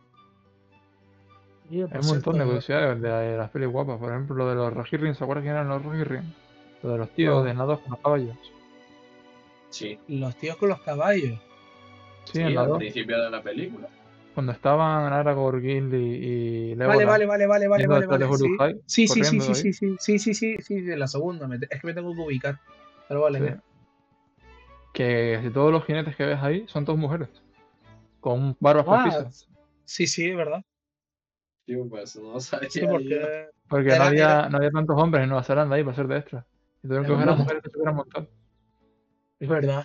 Oye, Hay por un montón de cierto, curiosidades de las pelis guapas. Por ejemplo, lo de los Rohirrim. ¿Se acuerdan quién eran los Rohirrim? Lo de los tíos No. desnudados con los caballos. Sí, los tíos con los caballos. Sí, sí, en la al 2. principio de la película. Cuando estaban Aragorn, Gimli y Vale, Legolas vale, vale, vale, vale, yendo vale, detrás de vale. Sí. Uruk-hai, Sí, sí, sí, corriendo sí, ahí. sí, sí, sí, sí, sí, sí, de la segunda. Es que me tengo que ubicar. Pero vale, Sí. ¿qué? Que si todos los jinetes que ves ahí son todas mujeres. Con barbas Ah, postizas. sí, sí, es verdad. Tío, pues no Sí, sabía yo. porque Porque no había tantos hombres en Nueva Zelanda ahí para ser de extras. Y tuvieron es que coger a verdad, mujeres que se hubieran montado. es verdad.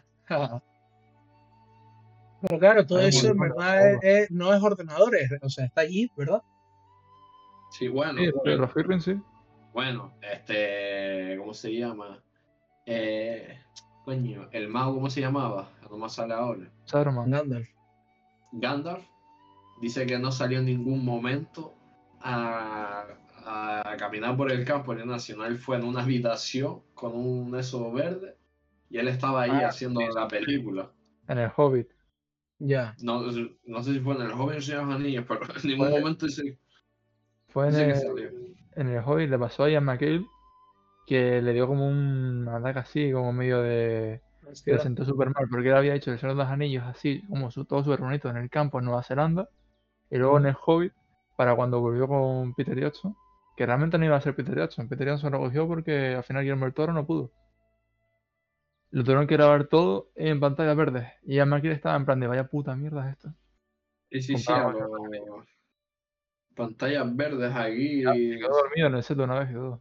Pero claro, todo Hay un eso en montón de verdad juegos. no es ordenadores, o sea, está allí, ¿verdad? Sí, Sí, bueno, los Firrin sí. bueno, ¿cómo se llama? Eh, coño, el mago, ¿cómo se llamaba? No me sale ahora. Saruman. Gandalf. Gandalf dice que no salió en ningún momento a, a caminar por el campo nacional, fue en una habitación con un eso verde y él estaba ahí Ah, haciendo la película. en el Hobbit. Ya. No, no sé si fue en el joven Señor de los Anillos, pero en ningún Fue, momento fue dice que salió. en el Hobbit, le pasó a Ian McKellen que le dio como un ataque así, como medio de... que le Hostia. sentó súper mal, porque él había hecho el Señor de los Anillos así, como todo súper bonito en el campo en Nueva Zelanda, y luego en el Hobbit, para cuando volvió con Peter Jackson, que realmente no iba a ser Peter Jackson lo cogió porque al final Guillermo del Toro no pudo. Lo tuvieron que grabar todo en pantallas verdes, y Ian McKellen estaba en plan de vaya puta mierda es esto. Sí, sí, sí, a Comparado con los eso, pantallas verdes se aquí. quedó dormido en el set una vez y todo.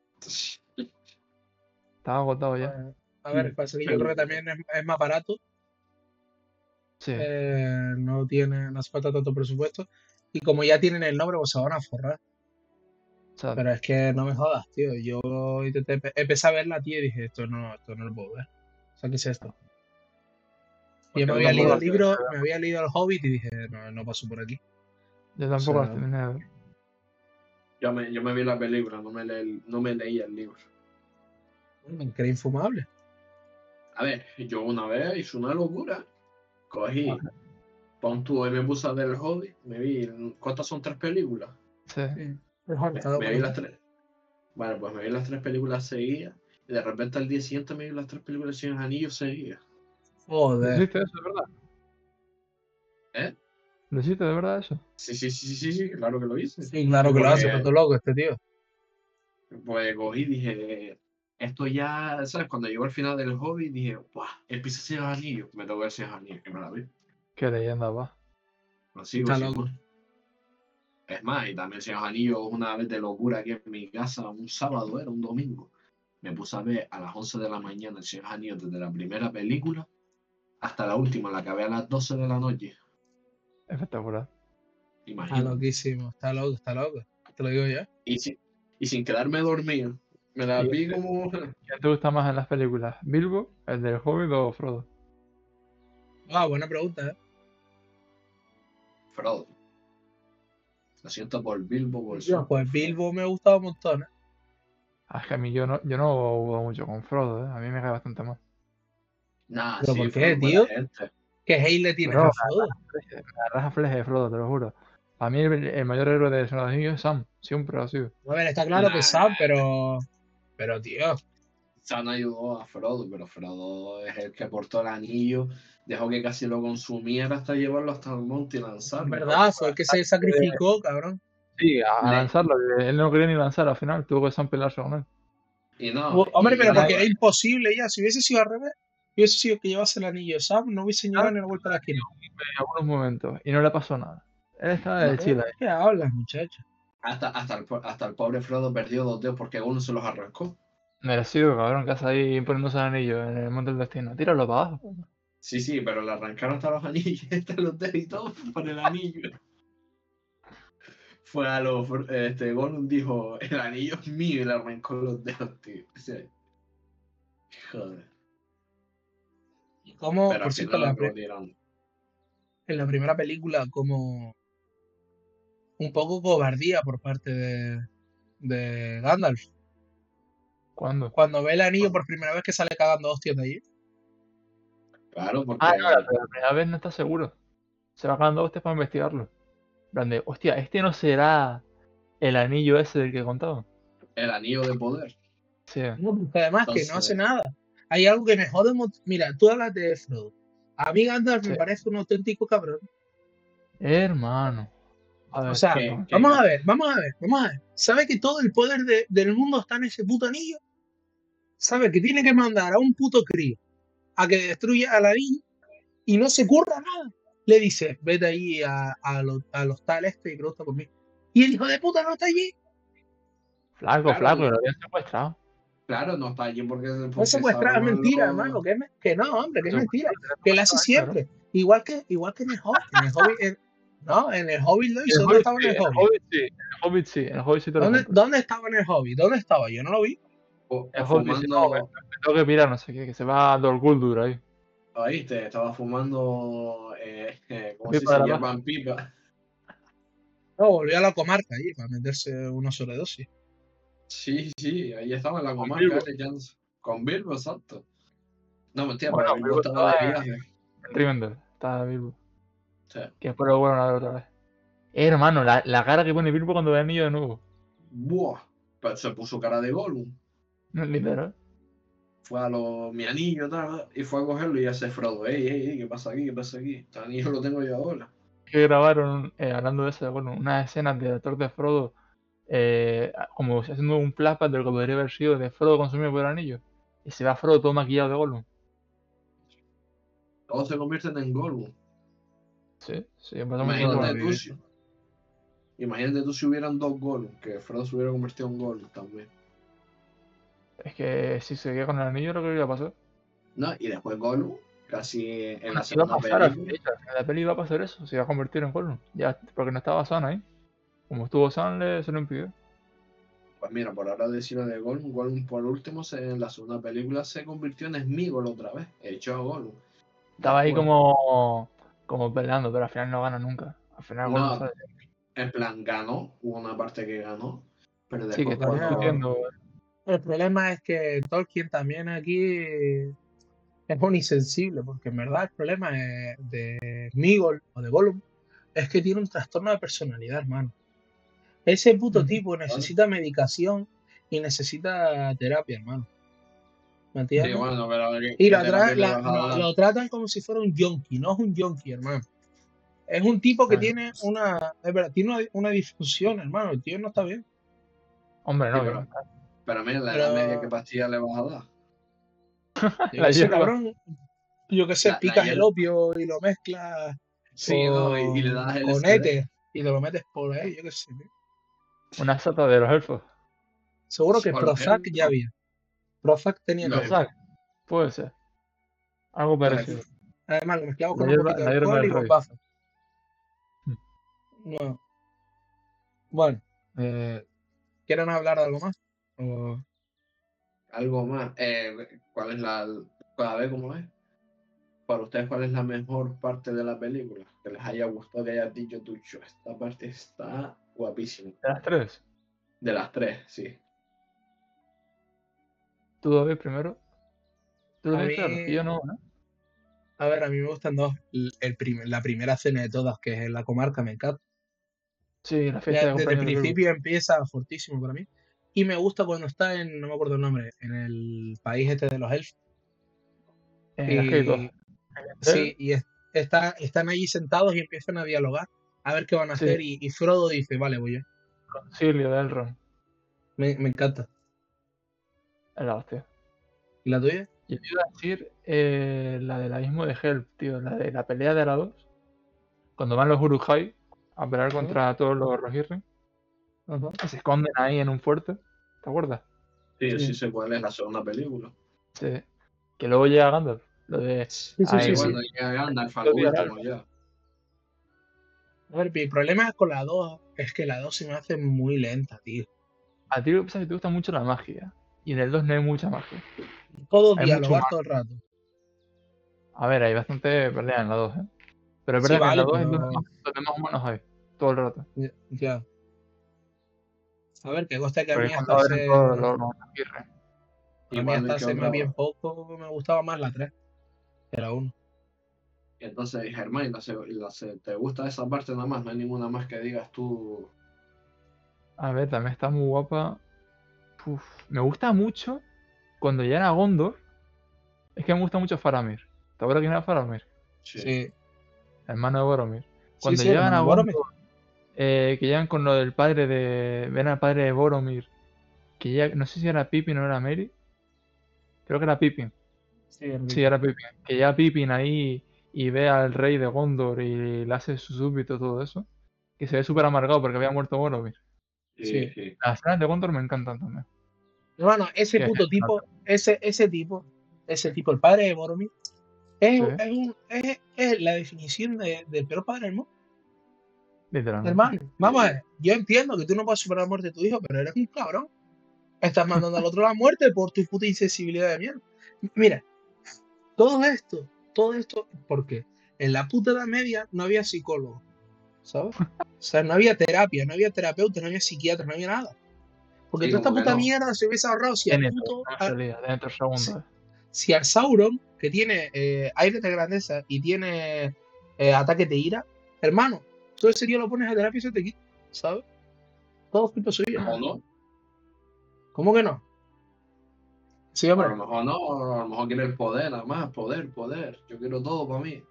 Estaba agotado ya. Pues, a ver, pasa que yo creo que también es más barato, Sí, no hace falta tanto presupuesto. Y como ya tienen el nombre, pues se van a forrar. o sea, Pero es que no me jodas, tío. Yo empecé a verla, tío, y dije, esto no lo puedo ver. O sea, ¿qué es esto? Y yo Porque me no había te leído el puedo creer. libro, me había leído el Hobbit y dije, no, no paso por aquí. yo O tampoco las sea, terminé de ver. Yo me vi la película, no me leí el libro. me creí infumable. A ver, yo una vez hice una locura. Cogí, pon tú y me puse a ver el Hobbit, me vi, ¿cuántas son 3 películas? Sí. Sí. Mejor, cada Me uno. vi las 3. Vale, pues me vi las 3 películas seguidas y de repente al día siguiente me vi las 3 películas sin anillos seguidas. ¿Lo Joder. hiciste eso, de verdad? ¿Eh? ¿Lo hiciste de verdad eso? Sí, sí, sí, sí, sí, claro que lo hice. Sí, claro que lo hace, está Porque todo loco este tío. pues cogí y dije, esto ya, ¿sabes? Cuando llegó al final del Hobbit dije, ¡buah! Empieza a ser anillos. Me tocó ese anillos que me la vi. Qué leyenda, va. Lo sigo Está sin loco. más. Es más, y también Señor Anillos una vez de locura aquí en mi casa, un sábado, era un domingo. Me puse a ver a las 11 de la mañana el Señor Anillos desde la primera película hasta la última, la acabé a las 12 de la noche. Espectacular. Está Imagínate. loquísimo, está loco, está loco. Te lo digo ya. Y, y sin quedarme dormido. Me la ¿Y vi como quién te gusta más en las películas? ¿Bilbo, el del Hobbit o Frodo? Ah, buena pregunta, ¿eh? Frodo. Lo siento por Bilbo, Yo, por pues Frodo. Bilbo me ha gustado un montón, ¿eh? Ah, es que a mí yo no juego mucho con Frodo, ¿eh? A mí me cae bastante mal. Nah, ¿Pero sí, por qué, Frodo, buena tío? gente. ¿Qué hate le tienes Bro, a Frodo? me agarras a fleje de Frodo, te lo juro. A mí el mayor héroe de Señor de los Anillos es Sam. Siempre lo ha sido. A ver, está claro que es Sam, Nah, pero tío, Sam ayudó a Frodo, pero Frodo es el que portó el anillo, dejó que casi lo consumiera hasta llevarlo hasta el monte y es lanzarlo. verdad, fue el que se sacrificó, cabrón. Sí, a Le- lanzarlo, que él no quería ni lanzar al final, tuvo que Sam pelearse con él. y no, Hombre, pero y porque era imposible ya. Si hubiese sido al revés, hubiese sido que llevase el anillo de Sam, no hubiese llegado ni a la vuelta de la esquina. En algunos momentos, y no le pasó nada. Él estaba de no, Chile ahí. ¿Qué hablas, muchacho? hasta el pobre Frodo perdió 2 dedos porque uno se los arrancó. Merecido, cabrón, que hace ahí poniéndose el anillo en el monte del destino. Tíralo para abajo. Sí, sí, pero le arrancaron hasta los anillos, hasta los dedos y todo por el anillo. Fue a los. Gollum dijo: el anillo es mío y le arrancó los dedos, tío. O sea, joder. Y como, Pero por al cierto, final lo acabó tirando. en la primera película, como un poco cobardía por parte de Gandalf. ¿Cuándo? Cuando ve el anillo por primera vez que sale cagando hostias de allí. Claro, Ah, no, porque la primera vez no estás seguro. se va cagando a hostias para investigarlo. En plan de, hostia, este no será el anillo ese del que contaba. El anillo de poder. Sí. No, porque además que no hace Entonces, nada. Hay algo que me jode. Mira, tú hablas de Frodo. A mí Gandalf me Sí. parece un auténtico cabrón. Hermano. A ver, O sea, cuéntame. vamos a ver. ¿Sabe que todo el poder del mundo está en ese puto anillo? ¿Sabe que tiene que mandar a un puto crío a que destruya a Aladdin y no se curra nada? Le dice, vete allí al hostal este y pregunta por mí. Y el hijo de puta no está allí. Flaco, Claro, lo habían secuestrado. claro, no está allí porque No es secuestrado, es mentira, hermano. Que no, hombre, que es mentira. Que él hace siempre. Igual que en el Hobbit. No, en el Hobbit lo hizo. ¿Dónde estaba en el Hobbit? En el Hobbit sí te lo compro. ¿Dónde estaba en el Hobbit? ¿Dónde estaba? Yo no lo vi. o El Hobbit sí, no, fumando, me tengo que mirar, no sé qué, que se va a Dol Guldur ahí. ¿oíste? Estaba fumando, ¿cómo se Pipa dice? de la Hierba en pipa. No, volvió a la comarca allí para meterse una sobredosis. Sí, ahí estaba en la Con comarca, Bilbo. echándose. Con Bilbo, exacto. No, mentira, Bueno, pero Bilbo Bilbo estaba de estaba viaje. en Rivendell. Estaba Bilbo. O sea, Que después lo vuelven a ver otra vez. Hermano, la cara que pone Bilbo cuando ve al anillo de nuevo. ¡buah! Pues se puso cara de Gollum. No, literal. Fue a mi anillo tal, y fue a cogerlo y hace Frodo. ¡Ey! ¿Qué pasa aquí? ¿Qué pasa aquí? Este anillo lo tengo yo ahora. Que grabaron, hablando de eso, bueno, unas escenas de actor de Frodo, como haciendo un flashback de lo que podría haber sido de Frodo consumido por el anillo. Y se va Frodo todo maquillado de Gollum. Todos se convierten en Gollum. Sí, pasó mucho Imagínate tiempo. tú, imagínate tú si hubieran dos Gollum, que Frodo se hubiera convertido en Gollum también. Es que si se queda con el anillo, lo que iba a pasar. No, y después Gollum, casi en Bueno, la iba a segunda pasar, de película. hecho, al final de la peli iba a pasar eso, se iba a convertir en Gollum. Ya, porque no estaba Sam ahí. Como estuvo Sam, se lo impidió. Pues mira, por ahora decirlo de Gollum, Gollum por último en la segunda película se convirtió en Sméagol otra vez, echó a Gollum. Estaba ahí Después, como peleando, pero al final no gana nunca. Al final Gollum no, sale. en plan ganó, hubo una parte que ganó, pero Sí, que después está cuando... discutiendo. El problema es que Tolkien también aquí es un insensible, porque en verdad el problema de Migol o de Gollum es que tiene un trastorno de personalidad, hermano. Ese puto tipo necesita medicación y necesita terapia, hermano. ¿Me Sí, entiendes? bueno, pero Y ¿qué terapia le vas a dar? lo tratan como si fuera un yonki, no es un yonki, hermano. Es un tipo que Bueno, tiene es verdad, tiene una disfunción, hermano. El tío no está bien. hombre, Sí, no, bien. pero mira, la edad media, ¿qué Pero pastilla le vas a dar? yo La qué sé, hierba. cabrón. Yo qué sé, La picas el hierba. opio y lo mezclas Sí, no, y le das con LSD. éter y te lo metes por ahí, yo qué sé. Tío. Una sata de los elfos. Seguro que O los Prozac ya elfos. había. Prozac tenía que Los, ver. Prozac. Puede ser. Algo los parecido. elfos. Además, lo mezclamos con un poquito de La hierba alcohol del y rey. bombazo. No. Bueno, ¿quieren hablar de algo más? O- Algo más. ¿Cuál es a ver cómo es? Para ustedes, ¿cuál es la mejor parte de la película? Que les haya gustado, que haya dicho Tucho. Esta parte está guapísima. De las tres. De las tres, sí. ¿Tú lo ves primero? ¿Tú lo A tienes claro? Y mí, yo no, ¿no? a ver, a mí me gustan dos. La primera escena de todas, que es en la comarca, me encanta. Sí, la fiesta Ya de desde el cumpleaños de Bilbo. principio empieza fortísimo para mí. Y me gusta cuando está no me acuerdo el nombre, en el país este de los elfos. En las que hay dos. Y sí, están allí sentados y empiezan a dialogar, a ver qué van a Sí, hacer. Y Frodo dice, vale, voy yo. concilio de Elrond. Me encanta. Es la hostia. ¿Y la tuya? Yo te iba a decir la del abismo de Help, tío. La de la pelea de la 2. Cuando van los Uruk-hai a pelear ¿No? contra todos los Rohirrim. Ajá. Que se esconden ahí en un fuerte. ¿Te acuerdas? Sí, sí Sí. sé cuál es la segunda película. Sí. Que luego llega Gandalf. Lo de. Sí, sí, Sí, sí, Ay, sí. bueno, ya Gandalf a lo lo tío, último ya. A ver, mi problema con la 2 es que la 2 se me hace muy lenta, tío. a ti lo que pasa es que te gusta mucho la magia. Y en el 2 no hay mucha magia. Todo Hay mucho dialogar más. todo el rato. A ver, hay bastante pelea en la 2, ¿eh? Pero es Sí, verdad que en la vale, 2 es pero donde más humanos hay. Todo el rato. ya. A ver, que costa que a Porque mí es cuando hasta abren todos los Rohirrim. a mí Igual hasta que hace otra, más bien poco me gustaba más la 3 que la 1. Entonces, Germán, ¿te gusta esa parte nada más? No hay ninguna más que digas tú. A ver, también está muy guapa. Uf, me gusta mucho cuando llegan a Gondor. Es que me gusta mucho Faramir. ¿Te acuerdas quién era Faramir? Sí. Sí, Hermano de Boromir. sí, Cuando sí, llegan hermano a de Boromir. Gondor, que llegan con lo del padre de. Ven al padre de Boromir. Que ya, no sé si era Pippin o era Merry. Creo que era Pippin. Sí, el Sí, era Pippin. Que ya Pippin ahí y ve al rey de Gondor y le hace su súbdito todo eso. Que se ve súper amargado porque había muerto Boromir. Sí, Sí. sí. Las escenas de Gondor me encantan también. Hermano, ese Que puto tipo, ese tipo, el padre de Boromir, sí, es la definición del peor padre del mundo. literalmente. Hermano, vamos a ver, yo entiendo que tú no puedes superar la muerte de tu hijo, pero eres un cabrón. Estás mandando al otro a la muerte por tu puta insensibilidad de mierda. Mira, todo esto, porque en la puta Edad Media no había psicólogo, ¿sabes? O sea, no había terapia, no había terapeuta, no había psiquiatra, no había nada. Porque Sí, toda esta como que puta no. mierda se hubiese ahorrado si al Denethor, puto, no salía, Denethor si, segundo. si al Sauron, que tiene aire de grandeza y tiene ataque de ira, hermano, todo ese día lo pones a terapia y se te quita, ¿sabes? Todo culpa suya. O no. ¿Cómo que no? Sí, A hombre. lo mejor no, a lo mejor quiere el poder, nada más, poder. Yo quiero todo para mí.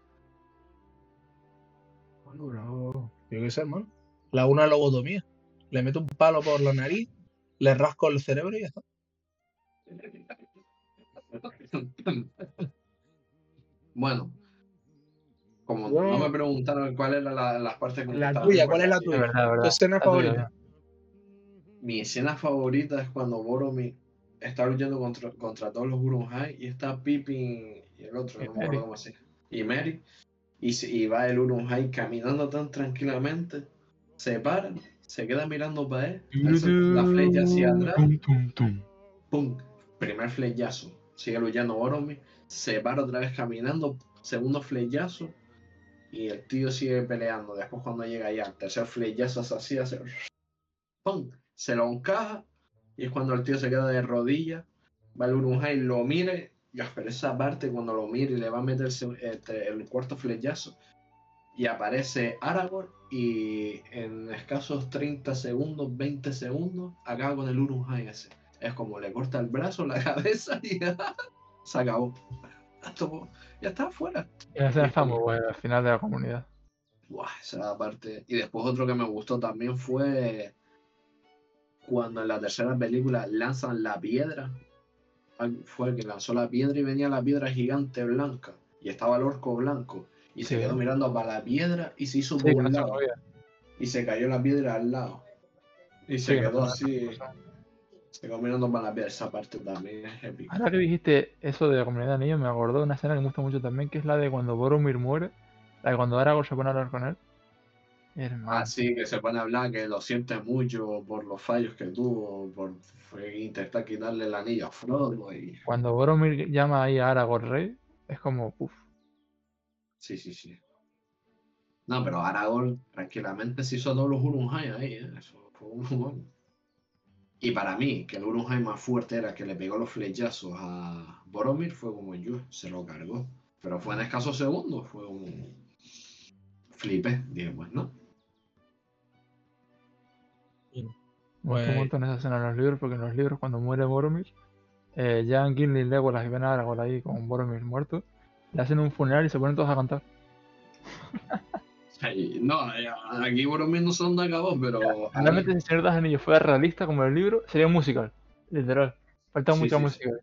Bueno, bro, yo qué sé, hermano. La una lobotomía. Le meto un palo por la nariz, le rasco el cerebro y ya está. Bueno, como no Yo, me preguntaron cuál era las partes la conquistadas, tuya, pues ¿cuál es la la mía. Es tuya? verdad, es ¿Tu verdad. escena La tuya, favorita? bien. Mi escena favorita es cuando Boromir está luchando contra todos los Urunhai y está Pippin y el otro, Y no me acuerdo Merry. cómo se llama, y Merry, y va el Urunhai caminando tan tranquilamente, se para, se queda mirando para él, alza la flecha hacia atrás, Tum, tum, tum. ¡pum! Primer flechazo, sigue luchando Boromir, se para otra vez caminando, segundo flechazo, y el tío sigue peleando. Después cuando llega ya, el tercer flechazo así, hace ¡pum! Se lo encaja y es cuando el tío se queda de rodillas, va el Urunhai, lo mire, pero esa parte cuando lo mire y le va a meter el cuarto flechazo y aparece Aragorn y en escasos 30 segundos, 20 segundos, acaba con el Urunhai ese. Es como le corta el brazo, la cabeza y ya se acabó. Ya está fuera. Y la escena está muy buena, al final de la comunidad. Buah, esa era la parte. Y después otro que me gustó también fue cuando en la tercera película lanzan la piedra. Fue el que lanzó la piedra y venía la piedra gigante blanca. Y estaba el orco blanco. Y se Sí. quedó mirando para la piedra y se hizo Sí, por que no un se lado. movía. Y se cayó la piedra al lado. Y Sí, se que no se quedó movía. así. Se quedó mirando para la piedra. Esa parte también es épica. Ahora que dijiste eso de la comunidad de niños, me acordó de una escena que me gusta mucho también, que es la de cuando Boromir muere, la de cuando Aragorn se pone a hablar con él. Hermano. Así que se pone a hablar que lo siente mucho por los fallos que tuvo, por intentar quitarle el anillo a Frodo. Y... Cuando Boromir llama ahí a Aragorn rey, es como, uff. Sí, sí, sí. No, pero Aragorn tranquilamente se hizo todos los Urunhai ahí, ¿eh? Eso fue muy bueno. Y para mí, que el Urunhai más fuerte era que le pegó los flechazos a Boromir, fue como yo, se lo cargó. Pero fue en escasos segundos, fue un flipé, dije, pues no. Me gustó un Pues, montón esa escena en los libros, porque en los libros cuando muere Boromir, llegan Gimli y Legolas y ven a Aragorn ahí con Boromir muerto, le hacen un funeral y se ponen todos a cantar. No, aquí Boromir no son de acabó, pero Realmente si el Señor de los Anillos fuera realista como el libro, sería un musical, literal. Falta sí, mucha sí, sí. música.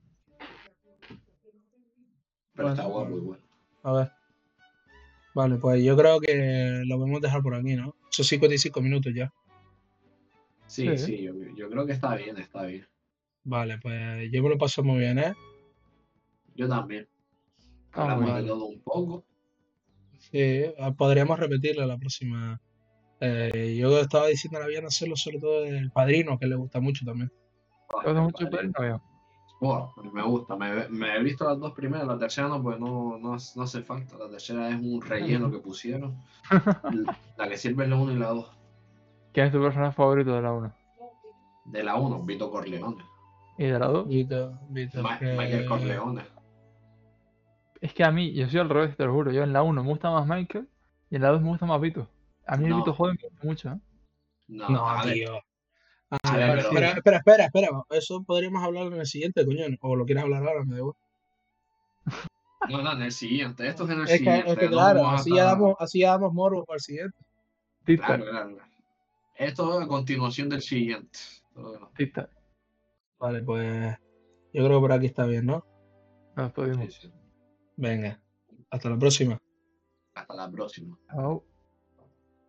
Pero está bueno, guapo igual. a ver. Vale, pues yo creo que lo podemos dejar por aquí, ¿no? Son 55 minutos ya. Sí, Sí. sí, yo creo que está bien, está bien. Vale, pues yo me lo paso muy bien, ¿eh? Yo también. Ah, muy Hablamos bien. de todo un poco. Sí, podríamos repetirlo la próxima. Yo estaba diciendo a la Viana hacerlo sobre todo del Padrino, que le gusta mucho también. ¿Te gusta mucho el Padrino? Bien. Buah, me gusta. Me he visto las dos primeras, la tercera no, pues no hace falta. La tercera es un relleno que pusieron. La que sirve es la 1 y la 2. ¿Quién es tu personaje favorito de la 1? De la 1, Vito Corleone. ¿Y de la 2? Vito, Michael Corleone. Es que a mí, yo soy al revés, te lo juro. Yo en la 1 me gusta más Michael y en la 2 me gusta más Vito. A mí el Vito No, joven me gusta mucho, ¿eh? no, No, a ver, tío. a ver, pero Espera. Eso podríamos hablarlo en el siguiente, coño. O lo quieres hablar ahora, me da igual. no, en el siguiente, esto es en el Es siguiente, que no claro, vamos a estar. así ya damos morbo para el siguiente. Claro, Tic-tac, claro. Esto es a continuación del siguiente. Todo- tic-tac. Vale, pues yo creo que por aquí está bien, ¿no? Nos despedimos. sí, sí. Venga, hasta la próxima. Hasta la próxima. Chao.